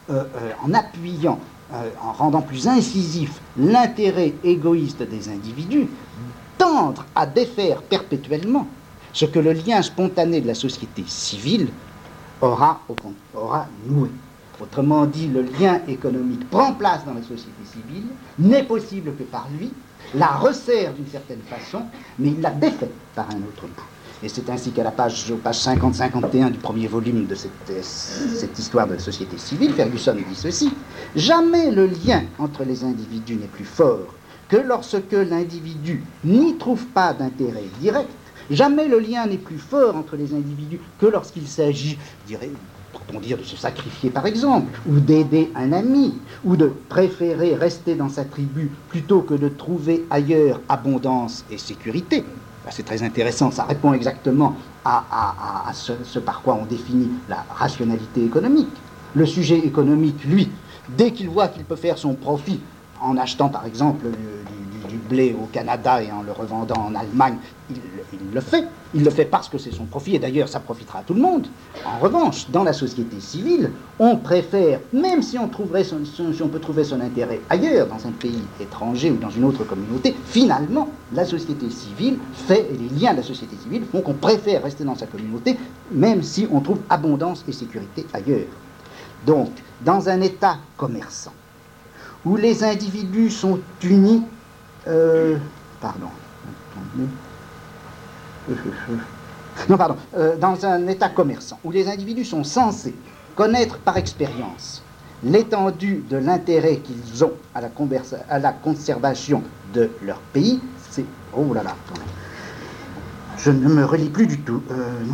en appuyant, en rendant plus incisif l'intérêt égoïste des individus, tendre à défaire perpétuellement ce que le lien spontané de la société civile aura noué. Autrement dit, le lien économique prend place dans la société civile, n'est possible que par lui, la resserre d'une certaine façon, mais il la défait par un autre bout. Et c'est ainsi qu'à la page 50-51 du premier volume de cette histoire de la société civile, Ferguson dit ceci: « Jamais le lien entre les individus n'est plus fort que lorsque l'individu n'y trouve pas d'intérêt direct. Jamais le lien n'est plus fort entre les individus que lorsqu'il s'agit, pourrait-on dire, de se sacrifier par exemple, ou d'aider un ami, ou de préférer rester dans sa tribu plutôt que de trouver ailleurs abondance et sécurité. » C'est très intéressant, ça répond exactement à ce par quoi on définit la rationalité économique. Le sujet économique, lui, dès qu'il voit qu'il peut faire son profit en achetant par exemple du blé au Canada et en le revendant en Allemagne, il le fait. Il le fait parce que c'est son profit, et d'ailleurs ça profitera à tout le monde. En revanche, dans la société civile, on préfère, même si on peut trouver son intérêt ailleurs, dans un pays étranger ou dans une autre communauté, finalement, la société civile fait, et les liens de la société civile font qu'on préfère rester dans sa communauté, même si on trouve abondance et sécurité ailleurs. Donc, dans un État commerçant, où les individus sont unis, dans un État commerçant, où les individus sont censés connaître par expérience l'étendue de l'intérêt qu'ils ont à la conservation de leur pays, c'est... Oh là là, je ne me relis plus du tout.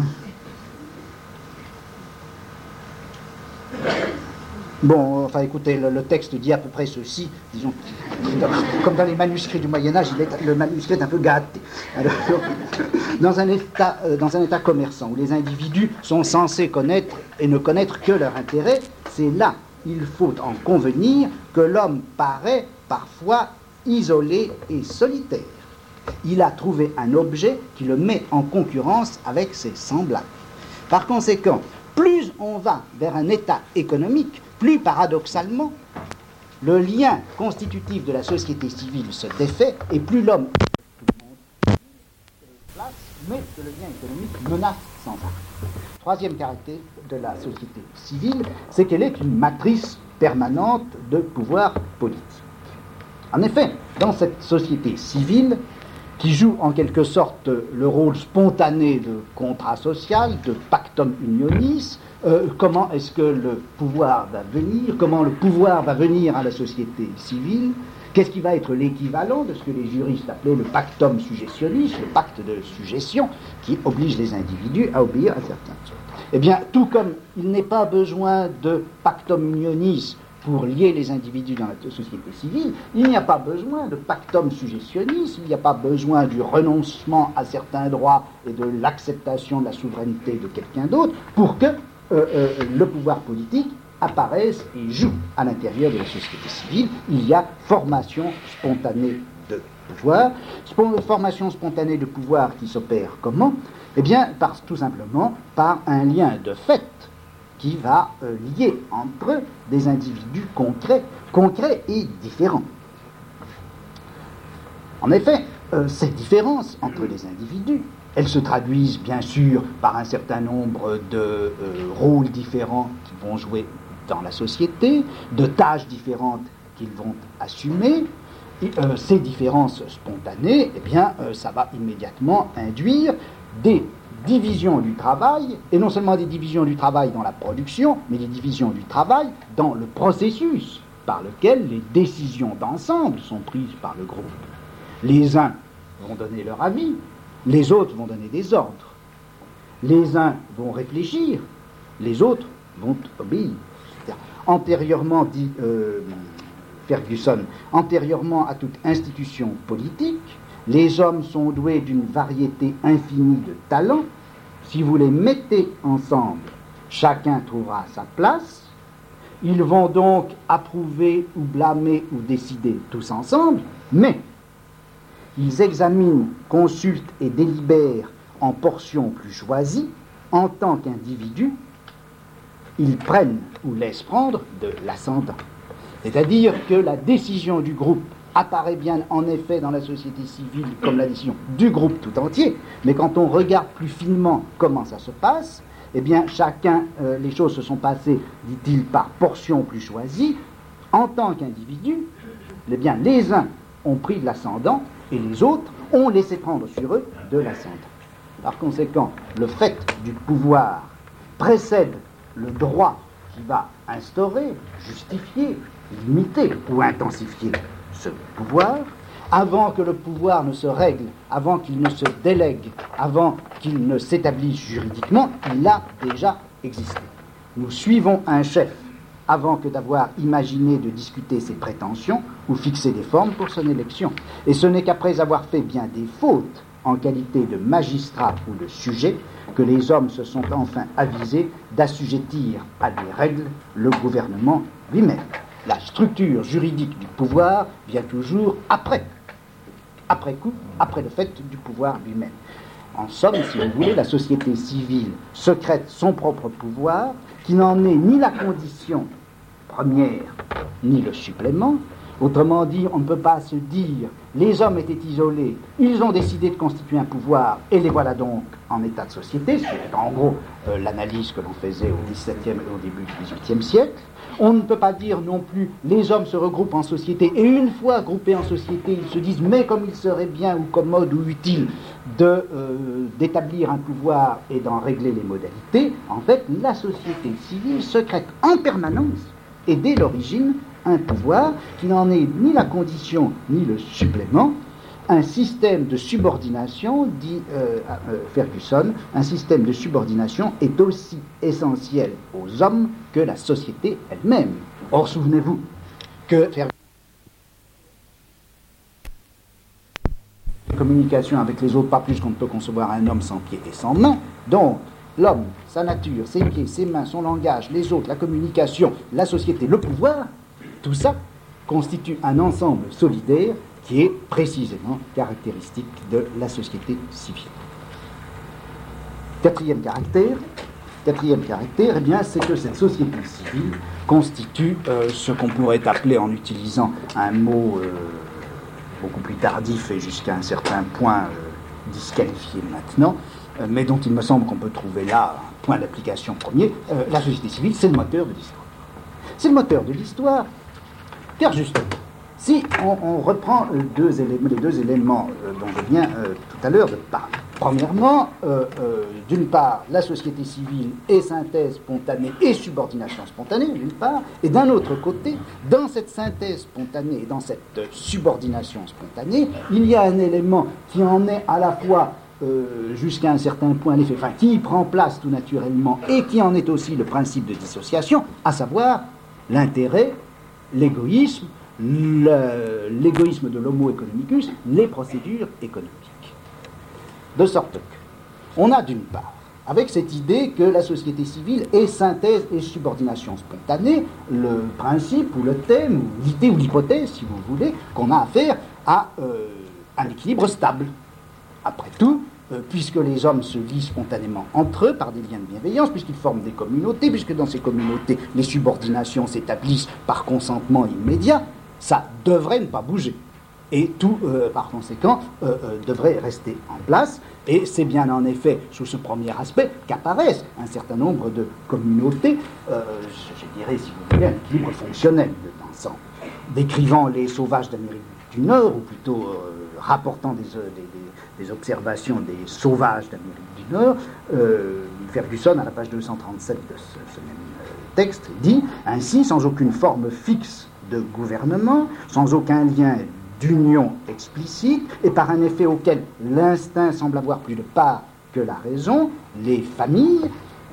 Bon, enfin écoutez, le texte dit à peu près ceci, disons, comme dans les manuscrits du Moyen-Âge, le manuscrit est un peu gâté. Alors, dans un état commerçant, où les individus sont censés connaître et ne connaître que leur intérêt, c'est là, il faut en convenir, que l'homme paraît parfois isolé et solitaire. Il a trouvé un objet qui le met en concurrence avec ses semblables. Par conséquent, plus on va vers un état économique, plus paradoxalement, le lien constitutif de la société civile se défait, et plus l'homme place, mais que le lien économique menace sans arrêt. Troisième caractère de la société civile, c'est qu'elle est une matrice permanente de pouvoir politique. En effet, dans cette société civile, qui joue en quelque sorte le rôle spontané de contrat social, de pactum unionis, comment est-ce que le pouvoir va venir, comment le pouvoir va venir à la société civile, Qu'est-ce qui va être l'équivalent de ce que les juristes appelaient le pactum suggestionis, le pacte de suggestion, qui oblige les individus à obéir à certaines choses? Eh bien, tout comme il n'est pas besoin de pactum unionis pour lier les individus dans la société civile, il n'y a pas besoin de pactum suggestionis, il n'y a pas besoin du renoncement à certains droits et de l'acceptation de la souveraineté de quelqu'un d'autre pour que le pouvoir politique apparaisse et joue à l'intérieur de la société civile. Il y a formation spontanée de pouvoir. Formation spontanée de pouvoir qui s'opère comment? Eh bien, tout simplement par un lien de fait qui va lier entre eux des individus concrets et différents. En effet, ces différences entre les individus, elles se traduisent bien sûr par un certain nombre de rôles différents qu'ils vont jouer dans la société, de tâches différentes qu'ils vont assumer. Et, ces différences spontanées, eh bien, ça va immédiatement induire des divisions du travail, et non seulement des divisions du travail dans la production, mais des divisions du travail dans le processus par lequel les décisions d'ensemble sont prises par le groupe. Les uns vont donner leur avis, les autres vont donner des ordres. Les uns vont réfléchir, les autres vont obéir. Antérieurement, dit Ferguson, antérieurement à toute institution politique, les hommes sont doués d'une variété infinie de talents. Si vous les mettez ensemble, chacun trouvera sa place. Ils vont donc approuver ou blâmer ou décider tous ensemble, mais ils examinent, consultent et délibèrent en portions plus choisies. En tant qu'individus, ils prennent ou laissent prendre de l'ascendant. C'est-à-dire que la décision du groupe apparaît bien en effet dans la société civile comme la décision du groupe tout entier, mais quand on regarde plus finement comment ça se passe, eh bien chacun, les choses se sont passées, dit-il, par portions plus choisies. En tant qu'individus, eh bien les uns ont pris de l'ascendant et les autres ont laissé prendre sur eux de l'ascendant. Par conséquent, le fait du pouvoir précède le droit qui va instaurer, justifier, limiter ou intensifier ce pouvoir. Avant que le pouvoir ne se règle, avant qu'il ne se délègue, avant qu'il ne s'établisse juridiquement, il a déjà existé. Nous suivons un chef avant que d'avoir imaginé de discuter ses prétentions ou fixer des formes pour son élection. Et ce n'est qu'après avoir fait bien des fautes en qualité de magistrat ou de sujet que les hommes se sont enfin avisés d'assujettir à des règles le gouvernement lui-même. La structure juridique du pouvoir vient toujours après coup, après le fait du pouvoir lui-même. En somme, si vous voulez, la société civile secrète son propre pouvoir, qui n'en est ni la condition première, ni le supplément. Autrement dit, on ne peut pas se dire, les hommes étaient isolés, ils ont décidé de constituer un pouvoir, et les voilà donc en état de société, c'est en gros l'analyse que l'on faisait au XVIIe et au début du XVIIIe siècle. On ne peut pas dire non plus, les hommes se regroupent en société, et une fois groupés en société, ils se disent, mais comme il serait bien ou commode ou utile d'établir un pouvoir et d'en régler les modalités. En fait, la société civile secrète en permanence, et dès l'origine, un pouvoir qui n'en est ni la condition ni le supplément, un système de subordination, dit Ferguson, un système de subordination est aussi essentiel aux hommes que la société elle-même. Or, souvenez-vous que communication avec les autres, pas plus qu'on ne peut concevoir un homme sans pieds et sans mains. Donc, l'homme, sa nature, ses pieds, ses mains, son langage, les autres, la communication, la société, le pouvoir, tout ça constitue un ensemble solidaire qui est précisément caractéristique de la société civile. Quatrième caractère, eh bien, c'est que cette société civile constitue ce qu'on pourrait appeler, en utilisant un mot beaucoup plus tardif et jusqu'à un certain point disqualifié maintenant, mais dont il me semble qu'on peut trouver là un point d'application premier, la société civile, c'est le moteur de l'histoire. C'est le moteur de l'histoire, car justement, si on reprend les deux éléments dont je viens tout à l'heure de parler, Premièrement, d'une part, la société civile est synthèse spontanée et subordination spontanée, d'une part, et d'un autre côté, dans cette synthèse spontanée et dans cette subordination spontanée, il y a un élément qui en est à la fois, jusqu'à un certain point, l'effet, enfin, qui prend place tout naturellement et qui en est aussi le principe de dissociation, à savoir l'intérêt, l'égoïsme, l'égoïsme de l'homo economicus, les procédures économiques. De sorte qu'on a d'une part, avec cette idée que la société civile est synthèse et subordination spontanée, le principe ou le thème, ou l'idée ou l'hypothèse, si vous voulez, qu'on a affaire à un équilibre stable. Après tout, puisque les hommes se lient spontanément entre eux par des liens de bienveillance, puisqu'ils forment des communautés, puisque dans ces communautés, les subordinations s'établissent par consentement immédiat, ça devrait ne pas bouger. Et tout, par conséquent, devrait rester en place. Et c'est bien en effet sous ce premier aspect qu'apparaissent un certain nombre de communautés, je dirais, si vous voulez, un équilibre fonctionnel de l'ensemble. Décrivant les sauvages d'Amérique du Nord, ou plutôt rapportant des observations des sauvages d'Amérique du Nord, Ferguson, à la page 237 de ce même texte, dit « Ainsi, sans aucune forme fixe de gouvernement, sans aucun lien d'union explicite, et par un effet auquel l'instinct semble avoir plus de part que la raison, les familles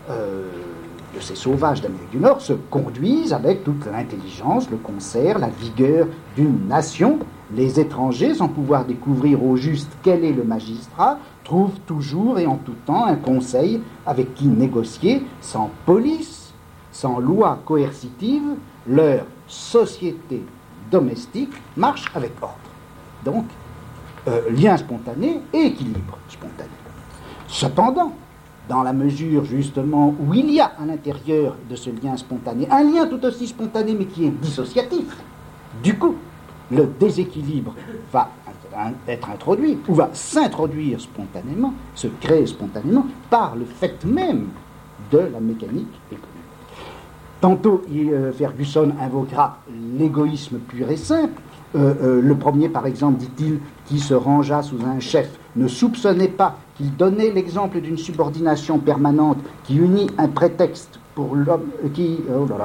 de ces sauvages d'Amérique du Nord se conduisent avec toute l'intelligence, le concert, la vigueur d'une nation. Les étrangers, sans pouvoir découvrir au juste quel est le magistrat, trouvent toujours et en tout temps un conseil avec qui négocier, sans police, sans loi coercitive, leur société domestique marche avec ordre. Donc, lien spontané et équilibre spontané. Cependant, dans la mesure justement où il y a à l'intérieur de ce lien spontané un lien tout aussi spontané mais qui est dissociatif, du coup, le déséquilibre va être introduit ou va s'introduire spontanément, se créer spontanément par le fait même de la mécanique économique. Tantôt, Ferguson invoquera l'égoïsme pur et simple. Le premier, par exemple, dit-il, qui se rangea sous un chef, ne soupçonnait pas qu'il donnait l'exemple d'une subordination permanente qui unit un prétexte pour l'homme, qui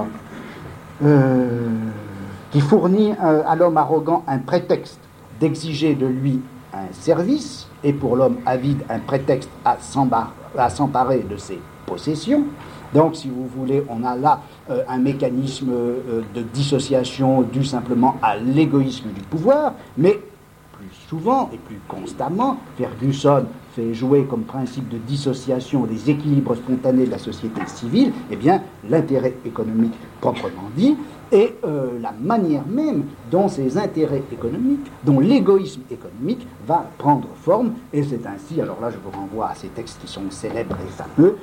fournit à l'homme arrogant un prétexte d'exiger de lui un service, et pour l'homme avide un prétexte à s'emparer de ses possessions. Donc, si vous voulez, on a là un mécanisme de dissociation dû simplement à l'égoïsme du pouvoir, mais plus souvent et plus constamment, Ferguson fait jouer comme principe de dissociation des équilibres spontanés de la société civile, eh bien, l'intérêt économique proprement dit, et la manière même dont ces intérêts économiques, dont l'égoïsme économique va prendre forme, et c'est ainsi, alors là je vous renvoie à ces textes qui sont célèbres et fameux,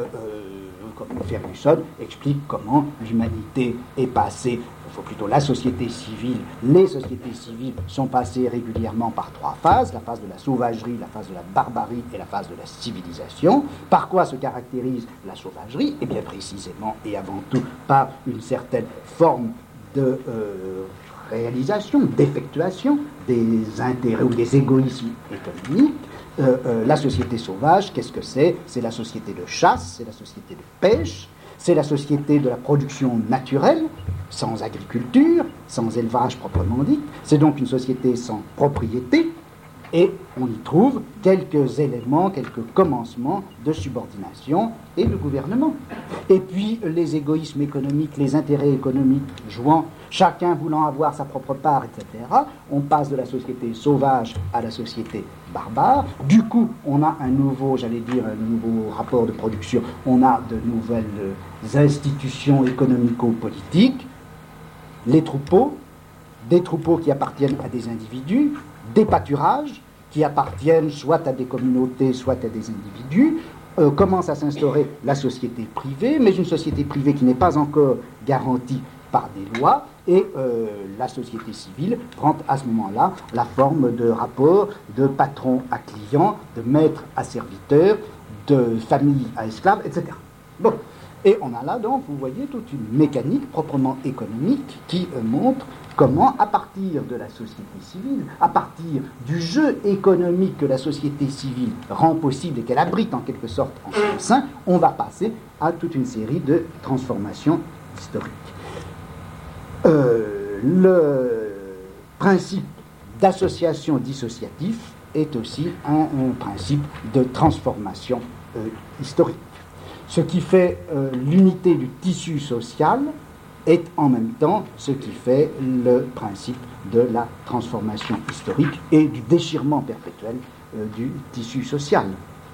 comme Ferguson explique comment l'humanité est passée, plutôt la société civile, les sociétés civiles sont passées régulièrement par trois phases, la phase de la sauvagerie, la phase de la barbarie et la phase de la civilisation. Par quoi se caractérise la sauvagerie? Eh bien précisément et avant tout par une certaine forme de réalisation, d'effectuation des intérêts ou des égoïsmes économiques. La société sauvage, qu'est-ce que c'est? C'est la société de chasse, c'est la société de pêche, c'est la société de la production naturelle, sans agriculture, sans élevage proprement dit. C'est donc une société sans propriété, et on y trouve quelques éléments, quelques commencements de subordination et de gouvernement. Et puis les égoïsmes économiques, les intérêts économiques jouant, chacun voulant avoir sa propre part, etc. On passe de la société sauvage à la société barbare. Du coup, on a un nouveau rapport de production, on a de nouvelles institutions économico-politiques, les troupeaux, des troupeaux qui appartiennent à des individus, des pâturages qui appartiennent soit à des communautés, soit à des individus. Commence à s'instaurer la société privée, mais une société privée qui n'est pas encore garantie par des lois, et la société civile prend à ce moment-là la forme de rapport de patron à client, de maître à serviteur, de famille à esclave, etc. Bon. Et on a là donc, vous voyez, toute une mécanique proprement économique qui montre comment, à partir de la société civile, à partir du jeu économique que la société civile rend possible et qu'elle abrite en quelque sorte en son sein, on va passer à toute une série de transformations historiques. Le principe d'association dissociatif est aussi un principe de transformation historique. Ce qui fait l'unité du tissu social est en même temps ce qui fait le principe de la transformation historique et du déchirement perpétuel du tissu social.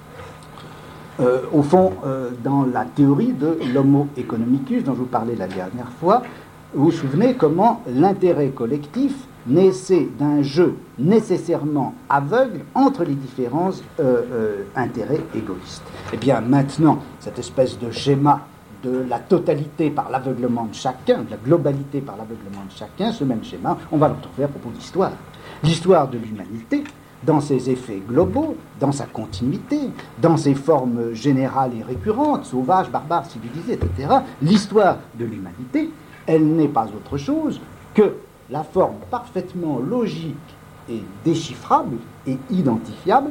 Au fond, dans la théorie de l'homo economicus dont je vous parlais la dernière fois, vous vous souvenez comment l'intérêt collectif naissait d'un jeu nécessairement aveugle entre les différents intérêts égoïstes. Et bien maintenant, cette espèce de schéma de la totalité par l'aveuglement de chacun, de la globalité par l'aveuglement de chacun, ce même schéma, on va le retrouver à propos de l'histoire. L'histoire de l'humanité, dans ses effets globaux, dans sa continuité, dans ses formes générales et récurrentes, sauvages, barbares, civilisées, etc., l'histoire de l'humanité, elle n'est pas autre chose que la forme parfaitement logique et déchiffrable et identifiable,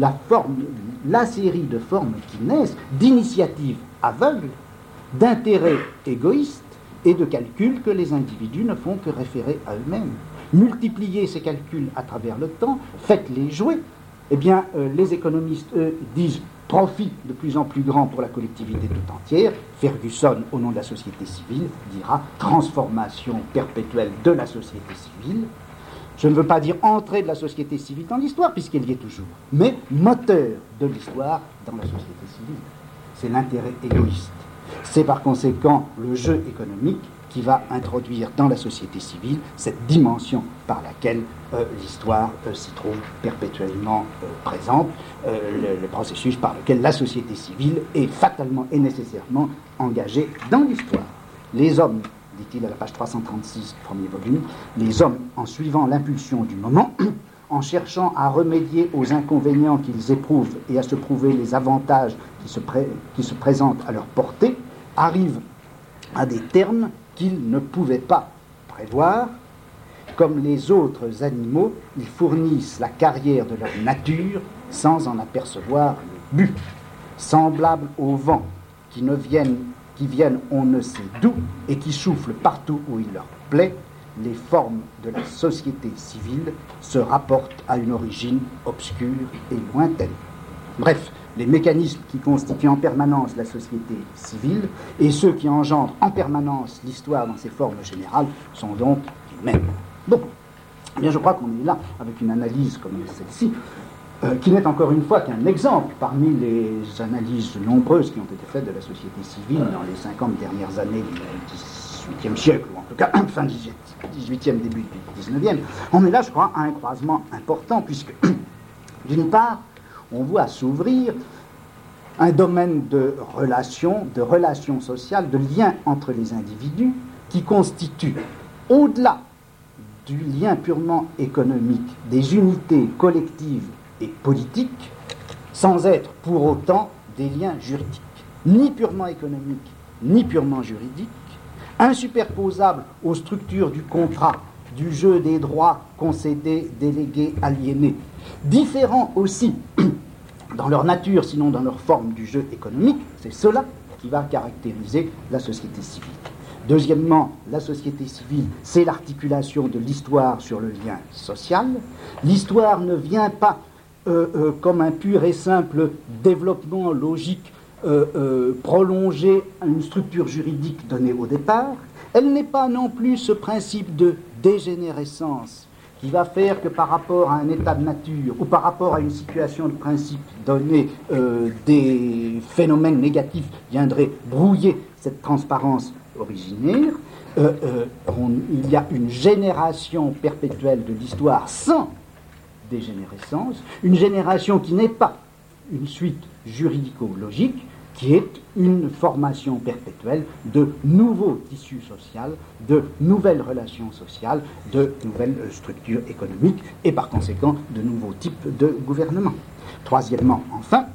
la série de formes qui naissent d'initiatives aveugles, d'intérêts égoïstes et de calculs que les individus ne font que référer à eux-mêmes. Multipliez ces calculs à travers le temps, faites-les jouer. Eh bien, les économistes, eux, disent profit de plus en plus grand pour la collectivité tout entière. Ferguson, au nom de la société civile, dira transformation perpétuelle de la société civile. Je ne veux pas dire entrée de la société civile dans l'histoire, puisqu'elle y est toujours, mais moteur de l'histoire dans la société civile. C'est l'intérêt égoïste. C'est par conséquent le jeu économique qui va introduire dans la société civile cette dimension par laquelle l'histoire s'y trouve perpétuellement présente, le processus par lequel la société civile est fatalement et nécessairement engagée dans l'histoire. Les hommes, dit-il à la page 336 du premier volume, les hommes, en suivant l'impulsion du moment, en cherchant à remédier aux inconvénients qu'ils éprouvent et à se prouver les avantages qui se présentent à leur portée, arrivent à des termes qu'ils ne pouvaient pas prévoir. Comme les autres animaux, ils fournissent la carrière de leur nature sans en apercevoir le but. Semblables au vent qui viennent on ne sait d'où et qui soufflent partout où il leur plaît, les formes de la société civile se rapportent à une origine obscure et lointaine. Bref, les mécanismes qui constituent en permanence la société civile et ceux qui engendrent en permanence l'histoire dans ses formes générales sont donc les mêmes. Bon, eh bien je crois qu'on est là avec une analyse comme celle-ci, qui n'est encore une fois qu'un exemple parmi les analyses nombreuses qui ont été faites de la société civile dans les 50 dernières années du XVIIIe siècle, ou en tout cas fin XVIIIe, début du XIXe. On est là, je crois, à un croisement important, puisque, d'une part, on voit s'ouvrir un domaine de relations sociales, de liens entre les individus, qui constitue, au-delà du lien purement économique, des unités collectives et politiques, sans être pour autant des liens juridiques, ni purement économiques, ni purement juridiques, insuperposables aux structures du contrat, du jeu des droits concédés, délégués, aliénés, différents aussi dans leur nature, sinon dans leur forme du jeu économique. C'est cela qui va caractériser la société civile. Deuxièmement, la société civile, c'est l'articulation de l'histoire sur le lien social. L'histoire ne vient pas comme un pur et simple développement logique prolonger une structure juridique donnée au départ. Elle n'est pas non plus ce principe de dégénérescence qui va faire que par rapport à un état de nature ou par rapport à une situation de principe donnée, des phénomènes négatifs viendraient brouiller cette transparence originaire. Il y a une génération perpétuelle de l'histoire sans dégénérescence, une génération qui n'est pas une suite juridico-logique, qui est une formation perpétuelle de nouveaux tissus sociaux, de nouvelles relations sociales, de nouvelles structures économiques et par conséquent de nouveaux types de gouvernement. Troisièmement, enfin,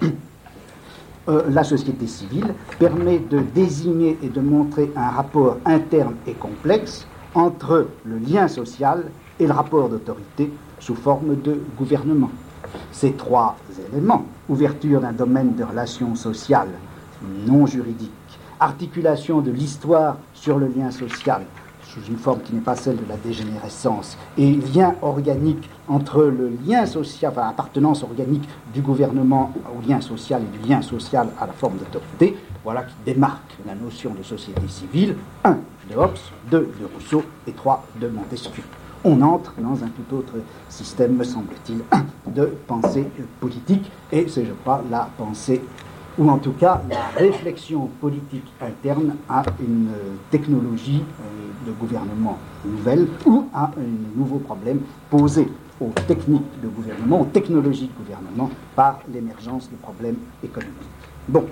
la société civile permet de désigner et de montrer un rapport interne et complexe entre le lien social et le rapport d'autorité sous forme de gouvernement. Ces trois éléments, ouverture d'un domaine de relations sociales non juridiques, articulation de l'histoire sur le lien social, sous une forme qui n'est pas celle de la dégénérescence, et lien organique entre le lien social, enfin appartenance organique du gouvernement au lien social et du lien social à la forme d'autorité, voilà qui démarque la notion de société civile, 1 de Hobbes, 2 de Rousseau et 3 de Montesquieu. On entre dans un tout autre système, me semble-t-il, de pensée politique, et c'est, je crois, la pensée, ou en tout cas la réflexion politique interne à une technologie de gouvernement nouvelle, ou à un nouveau problème posé aux techniques de gouvernement, aux technologies de gouvernement, par l'émergence de problèmes économiques. Bon.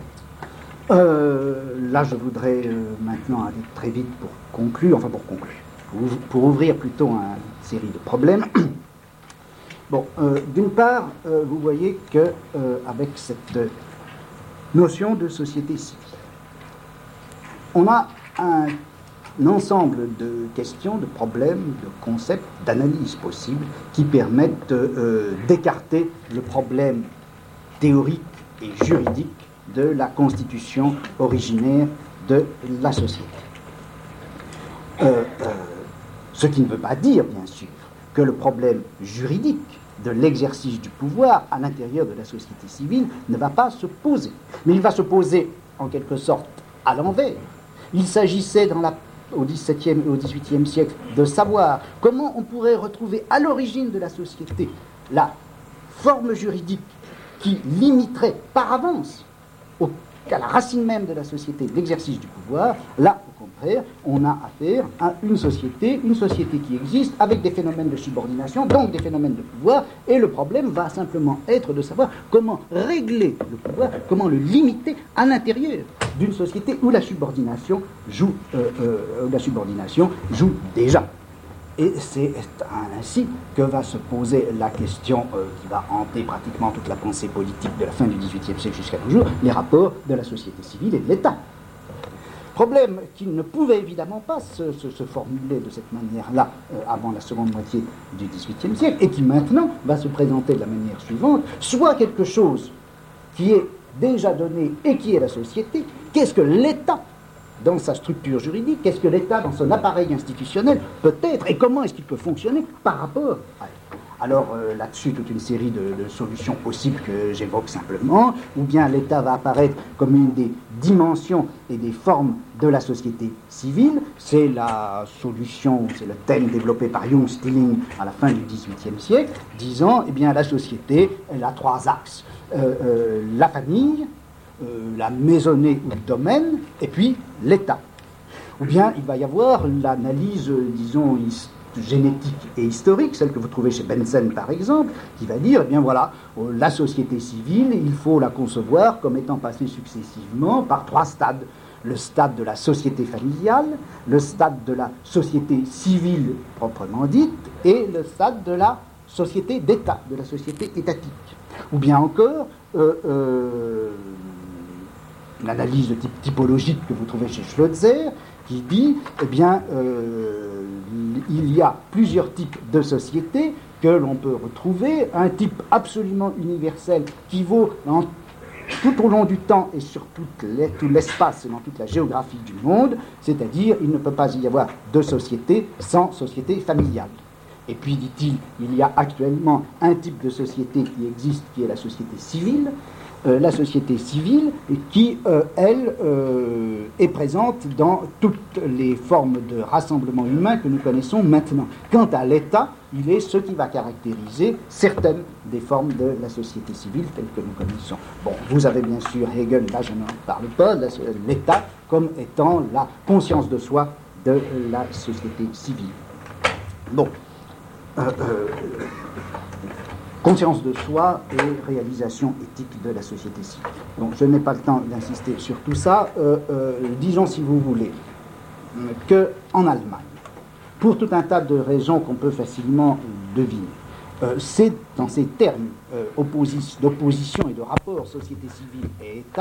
Là, je voudrais maintenant aller très vite pour conclure, pour ouvrir plutôt une série de problèmes. Bon, d'une part, vous voyez que avec cette notion de société civile, on a un ensemble de questions, de problèmes, de concepts, d'analyses possibles qui permettent d'écarter le problème théorique et juridique de la constitution originaire de la société. Ce qui ne veut pas dire, bien sûr, que le problème juridique de l'exercice du pouvoir à l'intérieur de la société civile ne va pas se poser. Mais il va se poser, en quelque sorte, à l'envers. Il s'agissait au XVIIe et au XVIIIe siècle de savoir comment on pourrait retrouver à l'origine de la société la forme juridique qui limiterait par avance à la racine même de la société, l'exercice du pouvoir. Là, au contraire, on a affaire à une société qui existe avec des phénomènes de subordination, donc des phénomènes de pouvoir, et le problème va simplement être de savoir comment régler le pouvoir, comment le limiter à l'intérieur d'une société où la subordination joue déjà. Et c'est ainsi que va se poser la question qui va hanter pratiquement toute la pensée politique de la fin du XVIIIe siècle jusqu'à nos jours, les rapports de la société civile et de l'État. Problème qui ne pouvait évidemment pas se formuler de cette manière-là avant la seconde moitié du XVIIIe siècle, et qui maintenant va se présenter de la manière suivante, soit quelque chose qui est déjà donné et qui est la société. Qu'est-ce que l'État dans sa structure juridique, qu'est-ce que l'État dans son appareil institutionnel peut être, et comment est-ce qu'il peut fonctionner par rapport à elle. Alors là-dessus, toute une série de solutions possibles que j'évoque simplement, ou bien l'État va apparaître comme une des dimensions et des formes de la société civile. C'est la solution, c'est le thème développé par Jung Stilling à la fin du XVIIIe siècle, disant, eh bien, la société, elle a trois axes. La famille, la maisonnée ou le domaine, et puis l'État. Ou bien il va y avoir l'analyse, disons, génétique et historique, celle que vous trouvez chez Benson par exemple, qui va dire, eh bien voilà, la société civile, il faut la concevoir comme étant passée successivement par trois stades. Le stade de la société familiale, le stade de la société civile proprement dite, et le stade de la société d'État, de la société étatique. Ou bien encore, l'analyse de type typologique que vous trouvez chez Schleutzer, qui dit, eh bien, il y a plusieurs types de sociétés que l'on peut retrouver, un type absolument universel qui vaut tout au long du temps et sur tout l'espace et dans toute la géographie du monde, c'est-à-dire il ne peut pas y avoir de société sans société familiale. Et puis, dit-il, il y a actuellement un type de société qui existe, qui est la société civile, qui, elle, est présente dans toutes les formes de rassemblement humain que nous connaissons maintenant. Quant à l'État, il est ce qui va caractériser certaines des formes de la société civile telles que nous connaissons. Bon, vous avez bien sûr Hegel, là je n'en parle pas, l'État comme étant la conscience de soi de la société civile. Bon. Conscience de soi et réalisation éthique de la société civile. Donc je n'ai pas le temps d'insister sur tout ça. Disons, si vous voulez, qu'en Allemagne, pour tout un tas de raisons qu'on peut facilement deviner, c'est dans ces termes d'opposition et de rapport société civile et État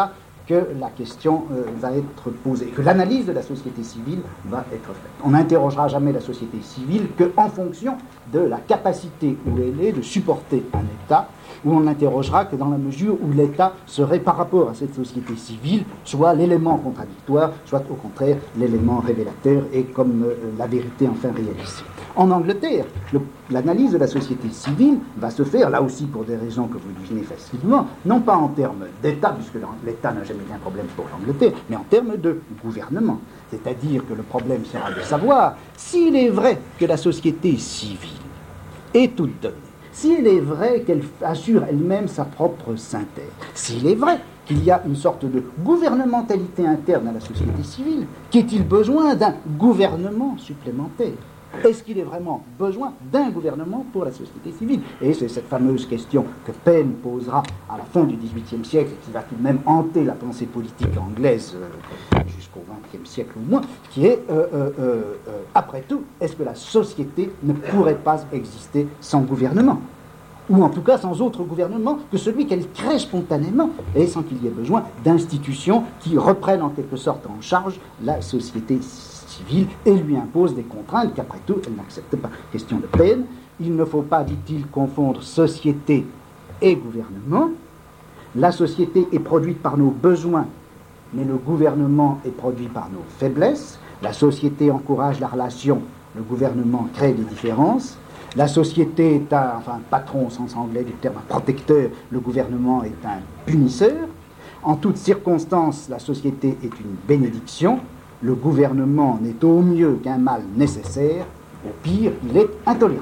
que la question va être posée, que l'analyse de la société civile va être faite. On n'interrogera jamais la société civile qu'en fonction de la capacité où elle est de supporter un État, où on n'interrogera que dans la mesure où l'État serait, par rapport à cette société civile, soit l'élément contradictoire, soit au contraire l'élément révélateur et comme la vérité enfin réalisée. En Angleterre, l'analyse de la société civile va se faire, là aussi pour des raisons que vous devinez facilement, non pas en termes d'État, puisque l'État n'a jamais été un problème pour l'Angleterre, mais en termes de gouvernement. C'est-à-dire que le problème sera de savoir s'il est vrai que la société civile est toute donnée, s'il est vrai qu'elle assure elle-même sa propre synthèse, s'il est vrai qu'il y a une sorte de gouvernementalité interne à la société civile, qu'est-il besoin d'un gouvernement supplémentaire ? Est-ce qu'il est vraiment besoin d'un gouvernement pour la société civile? Et c'est cette fameuse question que Paine posera à la fin du XVIIIe siècle et qui va tout de même hanter la pensée politique anglaise jusqu'au XXe siècle ou moins, qui est, après tout, est-ce que la société ne pourrait pas exister sans gouvernement? Ou en tout cas sans autre gouvernement que celui qu'elle crée spontanément, et sans qu'il y ait besoin d'institutions qui reprennent en quelque sorte en charge la société civile et lui imposent des contraintes qu'après tout elle n'accepte pas. Question de Paine, il ne faut pas, dit-il, confondre société et gouvernement. La société est produite par nos besoins, mais le gouvernement est produit par nos faiblesses. La société encourage la relation, le gouvernement crée des différences. La société est un patron au sens anglais du terme, un protecteur, le gouvernement est un punisseur. En toutes circonstances, la société est une bénédiction, le gouvernement n'est au mieux qu'un mal nécessaire, au pire, il est intolérable.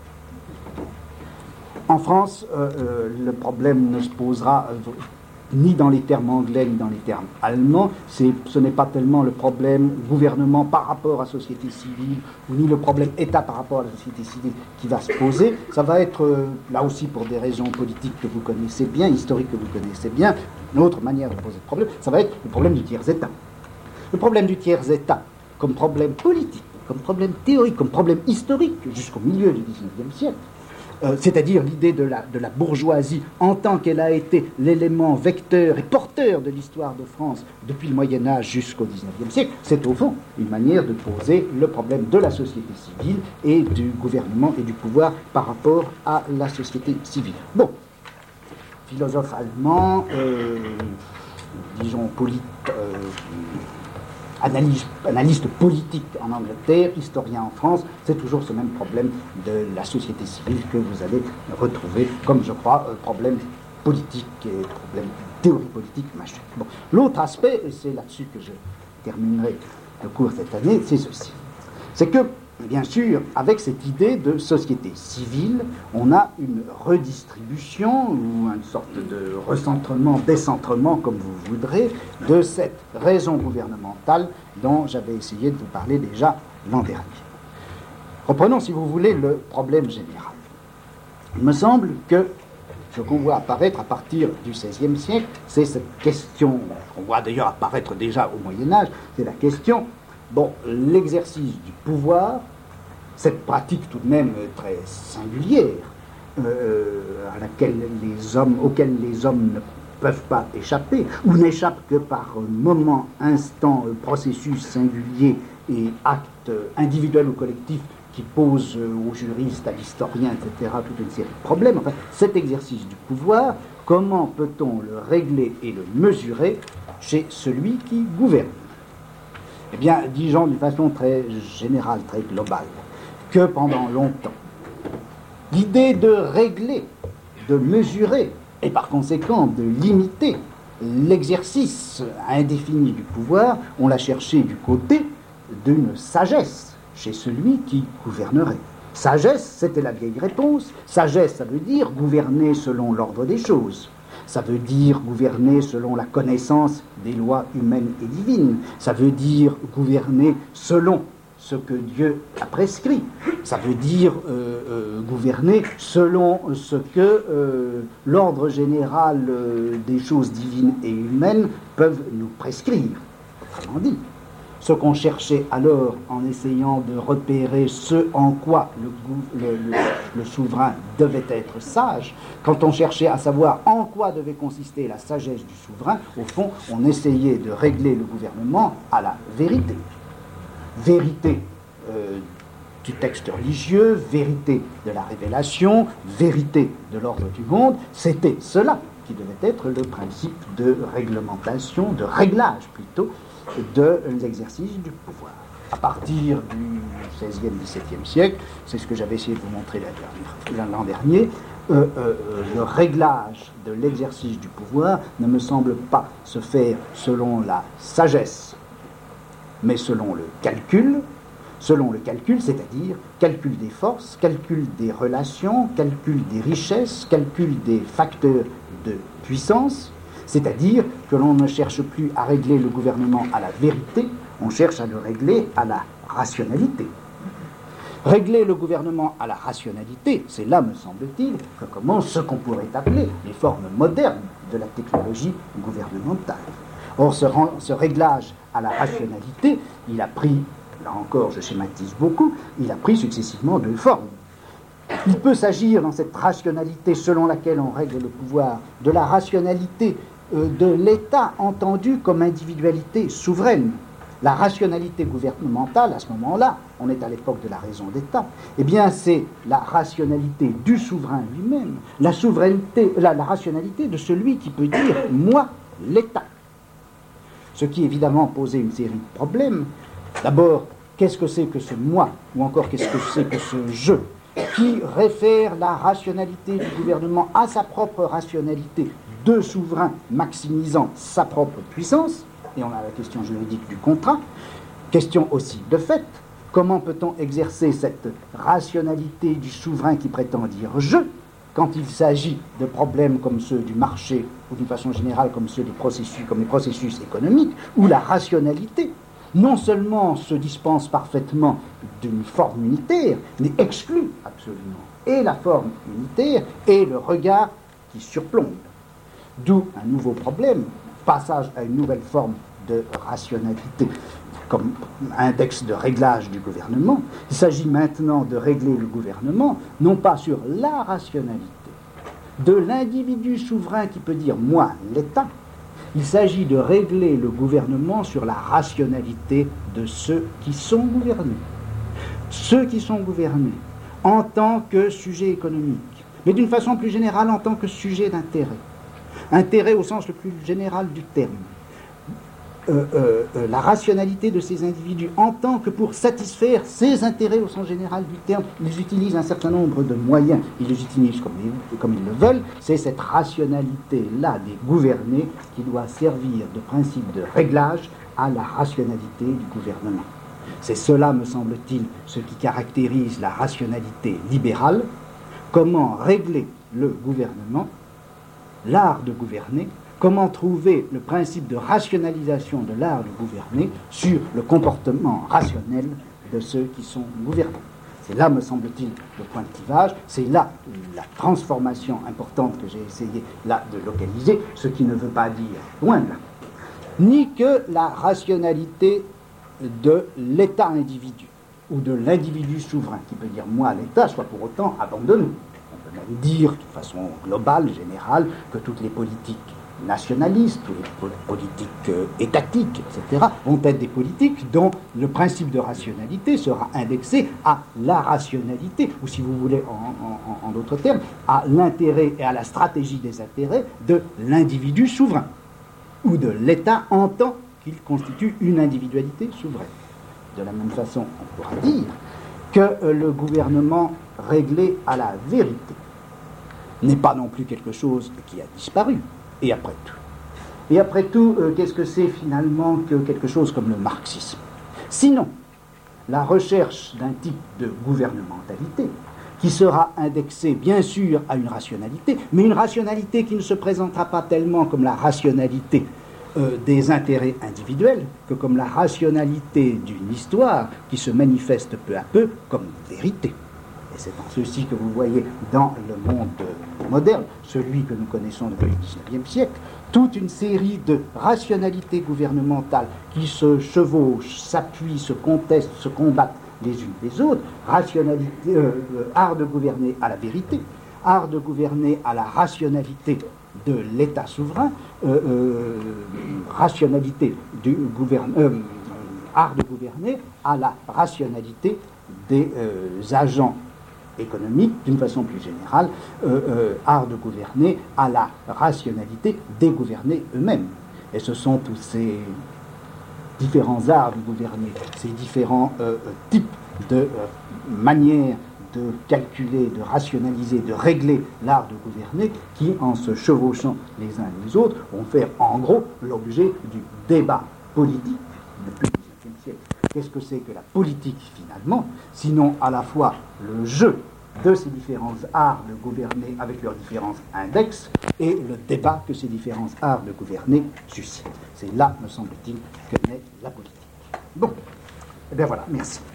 En France, le problème ne se posera ni dans les termes anglais ni dans les termes allemands. Ce n'est pas tellement le problème gouvernement par rapport à la société civile, ni le problème État par rapport à la société civile qui va se poser. Ça va être, là aussi pour des raisons politiques que vous connaissez bien, historiques que vous connaissez bien, une autre manière de poser le problème, ça va être le problème du tiers-État. Le problème du tiers-État, comme problème politique, comme problème théorique, comme problème historique, jusqu'au milieu du XIXe siècle, c'est-à-dire l'idée de la bourgeoisie en tant qu'elle a été l'élément vecteur et porteur de l'histoire de France depuis le Moyen-Âge jusqu'au XIXe siècle, c'est au fond une manière de poser le problème de la société civile et du gouvernement et du pouvoir par rapport à la société civile. Bon, philosophe allemand, disons analyste politique en Angleterre, historien en France, c'est toujours ce même problème de la société civile que vous allez retrouver comme, je crois, problème politique et problème théorie politique majeur. Bon. L'autre aspect, et c'est là-dessus que je terminerai le cours cette année, c'est ceci. C'est que, bien sûr, avec cette idée de société civile, on a une redistribution ou une sorte de recentrement, décentrement, comme vous voudrez, de cette raison gouvernementale dont j'avais essayé de vous parler déjà l'an dernier. Reprenons, si vous voulez, le problème général. Il me semble que ce qu'on voit apparaître à partir du XVIe siècle, c'est cette question, qu'on voit d'ailleurs apparaître déjà au Moyen-Âge, c'est la question, l'exercice du pouvoir, cette pratique tout de même très singulière, auquel les hommes ne peuvent pas échapper, ou n'échappent que par moment, instant, processus singulier et acte individuel ou collectif qui pose aux juristes, à l'historien, etc., toute une série de problèmes. Enfin, cet exercice du pouvoir, comment peut-on le régler et le mesurer chez celui qui gouverne? Eh bien, disons d'une façon très générale, très globale, que pendant longtemps, l'idée de régler, de mesurer, et par conséquent de limiter l'exercice indéfini du pouvoir, on l'a cherché du côté d'une sagesse chez celui qui gouvernerait. Sagesse, c'était la vieille réponse. Sagesse, ça veut dire gouverner selon l'ordre des choses. Ça veut dire gouverner selon la connaissance des lois humaines et divines. Ça veut dire gouverner selon ce que Dieu a prescrit. Ça veut dire gouverner selon ce que l'ordre général des choses divines et humaines peuvent nous prescrire. Autrement dit. ce qu'on cherchait alors en essayant de repérer ce en quoi le souverain devait être sage, quand on cherchait à savoir en quoi devait consister la sagesse du souverain, au fond, on essayait de régler le gouvernement à la vérité. Vérité du texte religieux, vérité de la révélation, vérité de l'ordre du monde, c'était cela qui devait être le principe de réglementation, de réglage plutôt, de l'exercice du pouvoir. À partir du XVIe, XVIIe siècle, c'est ce que j'avais essayé de vous montrer l'an dernier, le réglage de l'exercice du pouvoir ne me semble pas se faire selon la sagesse, mais selon le calcul, c'est-à-dire calcul des forces, calcul des relations, calcul des richesses, calcul des facteurs de puissance, c'est-à-dire que l'on ne cherche plus à régler le gouvernement à la vérité, on cherche à le régler à la rationalité. Régler le gouvernement à la rationalité, c'est là, me semble-t-il, que commence ce qu'on pourrait appeler les formes modernes de la technologie gouvernementale. Or, ce réglage à la rationalité, il a pris, là encore je schématise beaucoup, il a pris successivement deux formes. Il peut s'agir dans cette rationalité selon laquelle on règle le pouvoir, de la rationalité de l'État entendu comme individualité souveraine. La rationalité gouvernementale, à ce moment-là, on est à l'époque de la raison d'État, eh bien c'est la rationalité du souverain lui-même, la rationalité de celui qui peut dire « moi, l'État ». Ce qui évidemment posait une série de problèmes. D'abord, qu'est-ce que c'est que ce « moi » ou encore qu'est-ce que c'est que ce « je » qui réfère la rationalité du gouvernement à sa propre rationalité de souverain maximisant sa propre puissance, et on a la question juridique du contrat, question aussi de fait, comment peut-on exercer cette rationalité du souverain qui prétend dire « je » quand il s'agit de problèmes comme ceux du marché ou d'une façon générale comme ceux des processus, comme les processus économiques, où la rationalité non seulement se dispense parfaitement d'une forme unitaire, mais exclut absolument et la forme unitaire et le regard qui surplombe. D'où un nouveau problème, passage à une nouvelle forme de rationalité comme index de réglage du gouvernement. Il s'agit maintenant de régler le gouvernement, non pas sur la rationalité de l'individu souverain qui peut dire « moi, l'État », il s'agit de régler le gouvernement sur la rationalité de ceux qui sont gouvernés. Ceux qui sont gouvernés en tant que sujet économique, mais d'une façon plus générale en tant que sujet d'intérêt. Intérêt au sens le plus général du terme. La rationalité de ces individus en tant que pour satisfaire ces intérêts au sens général du terme, ils utilisent un certain nombre de moyens, ils les utilisent comme ils le veulent, c'est cette rationalité-là des gouvernés qui doit servir de principe de réglage à la rationalité du gouvernement. C'est cela, me semble-t-il, ce qui caractérise la rationalité libérale, comment régler le gouvernement, l'art de gouverner, comment trouver le principe de rationalisation de l'art de gouverner sur le comportement rationnel de ceux qui sont gouvernés. C'est là, me semble-t-il, le point de clivage, c'est là la transformation importante que j'ai essayé là de localiser, ce qui ne veut pas dire, loin de là, ni que la rationalité de l'État-individu, ou de l'individu souverain, qui peut dire « moi, l'État », soit pour autant abandonné. On peut même dire, de façon globale, générale, que toutes les politiques nationalistes, ou les politiques étatiques, etc., vont être des politiques dont le principe de rationalité sera indexé à la rationalité, ou si vous voulez, en d'autres termes, à l'intérêt et à la stratégie des intérêts de l'individu souverain, ou de l'État en tant qu'il constitue une individualité souveraine. De la même façon, on pourra dire que le gouvernement réglé à la vérité n'est pas non plus quelque chose qui a disparu. Et après tout, qu'est-ce que c'est finalement que quelque chose comme le marxisme? Sinon, la recherche d'un type de gouvernementalité qui sera indexée bien sûr à une rationalité, mais une rationalité qui ne se présentera pas tellement comme la rationalité des intérêts individuels que comme la rationalité d'une histoire qui se manifeste peu à peu comme vérité. Et c'est en ceci que vous voyez dans le monde moderne, celui que nous connaissons depuis le XIXe siècle, toute une série de rationalités gouvernementales qui se chevauchent, s'appuient, se contestent, se combattent les unes les autres, art de gouverner à la vérité, art de gouverner à la rationalité de l'État souverain, rationalité du art de gouverner à la rationalité des agents économique, d'une façon plus générale, art de gouverner à la rationalité des gouvernés eux-mêmes. Et ce sont tous ces différents arts de gouverner, ces différents types de manières de calculer, de rationaliser, de régler l'art de gouverner qui, en se chevauchant les uns les autres, vont faire en gros l'objet du débat politique depuis le XVIIe siècle. Qu'est-ce que c'est que la politique finalement, sinon à la fois le jeu de ces différents arts de gouverner avec leurs différents index et le débat que ces différents arts de gouverner suscitent. C'est là, me semble-t-il, que naît la politique. Bon, et bien voilà, merci.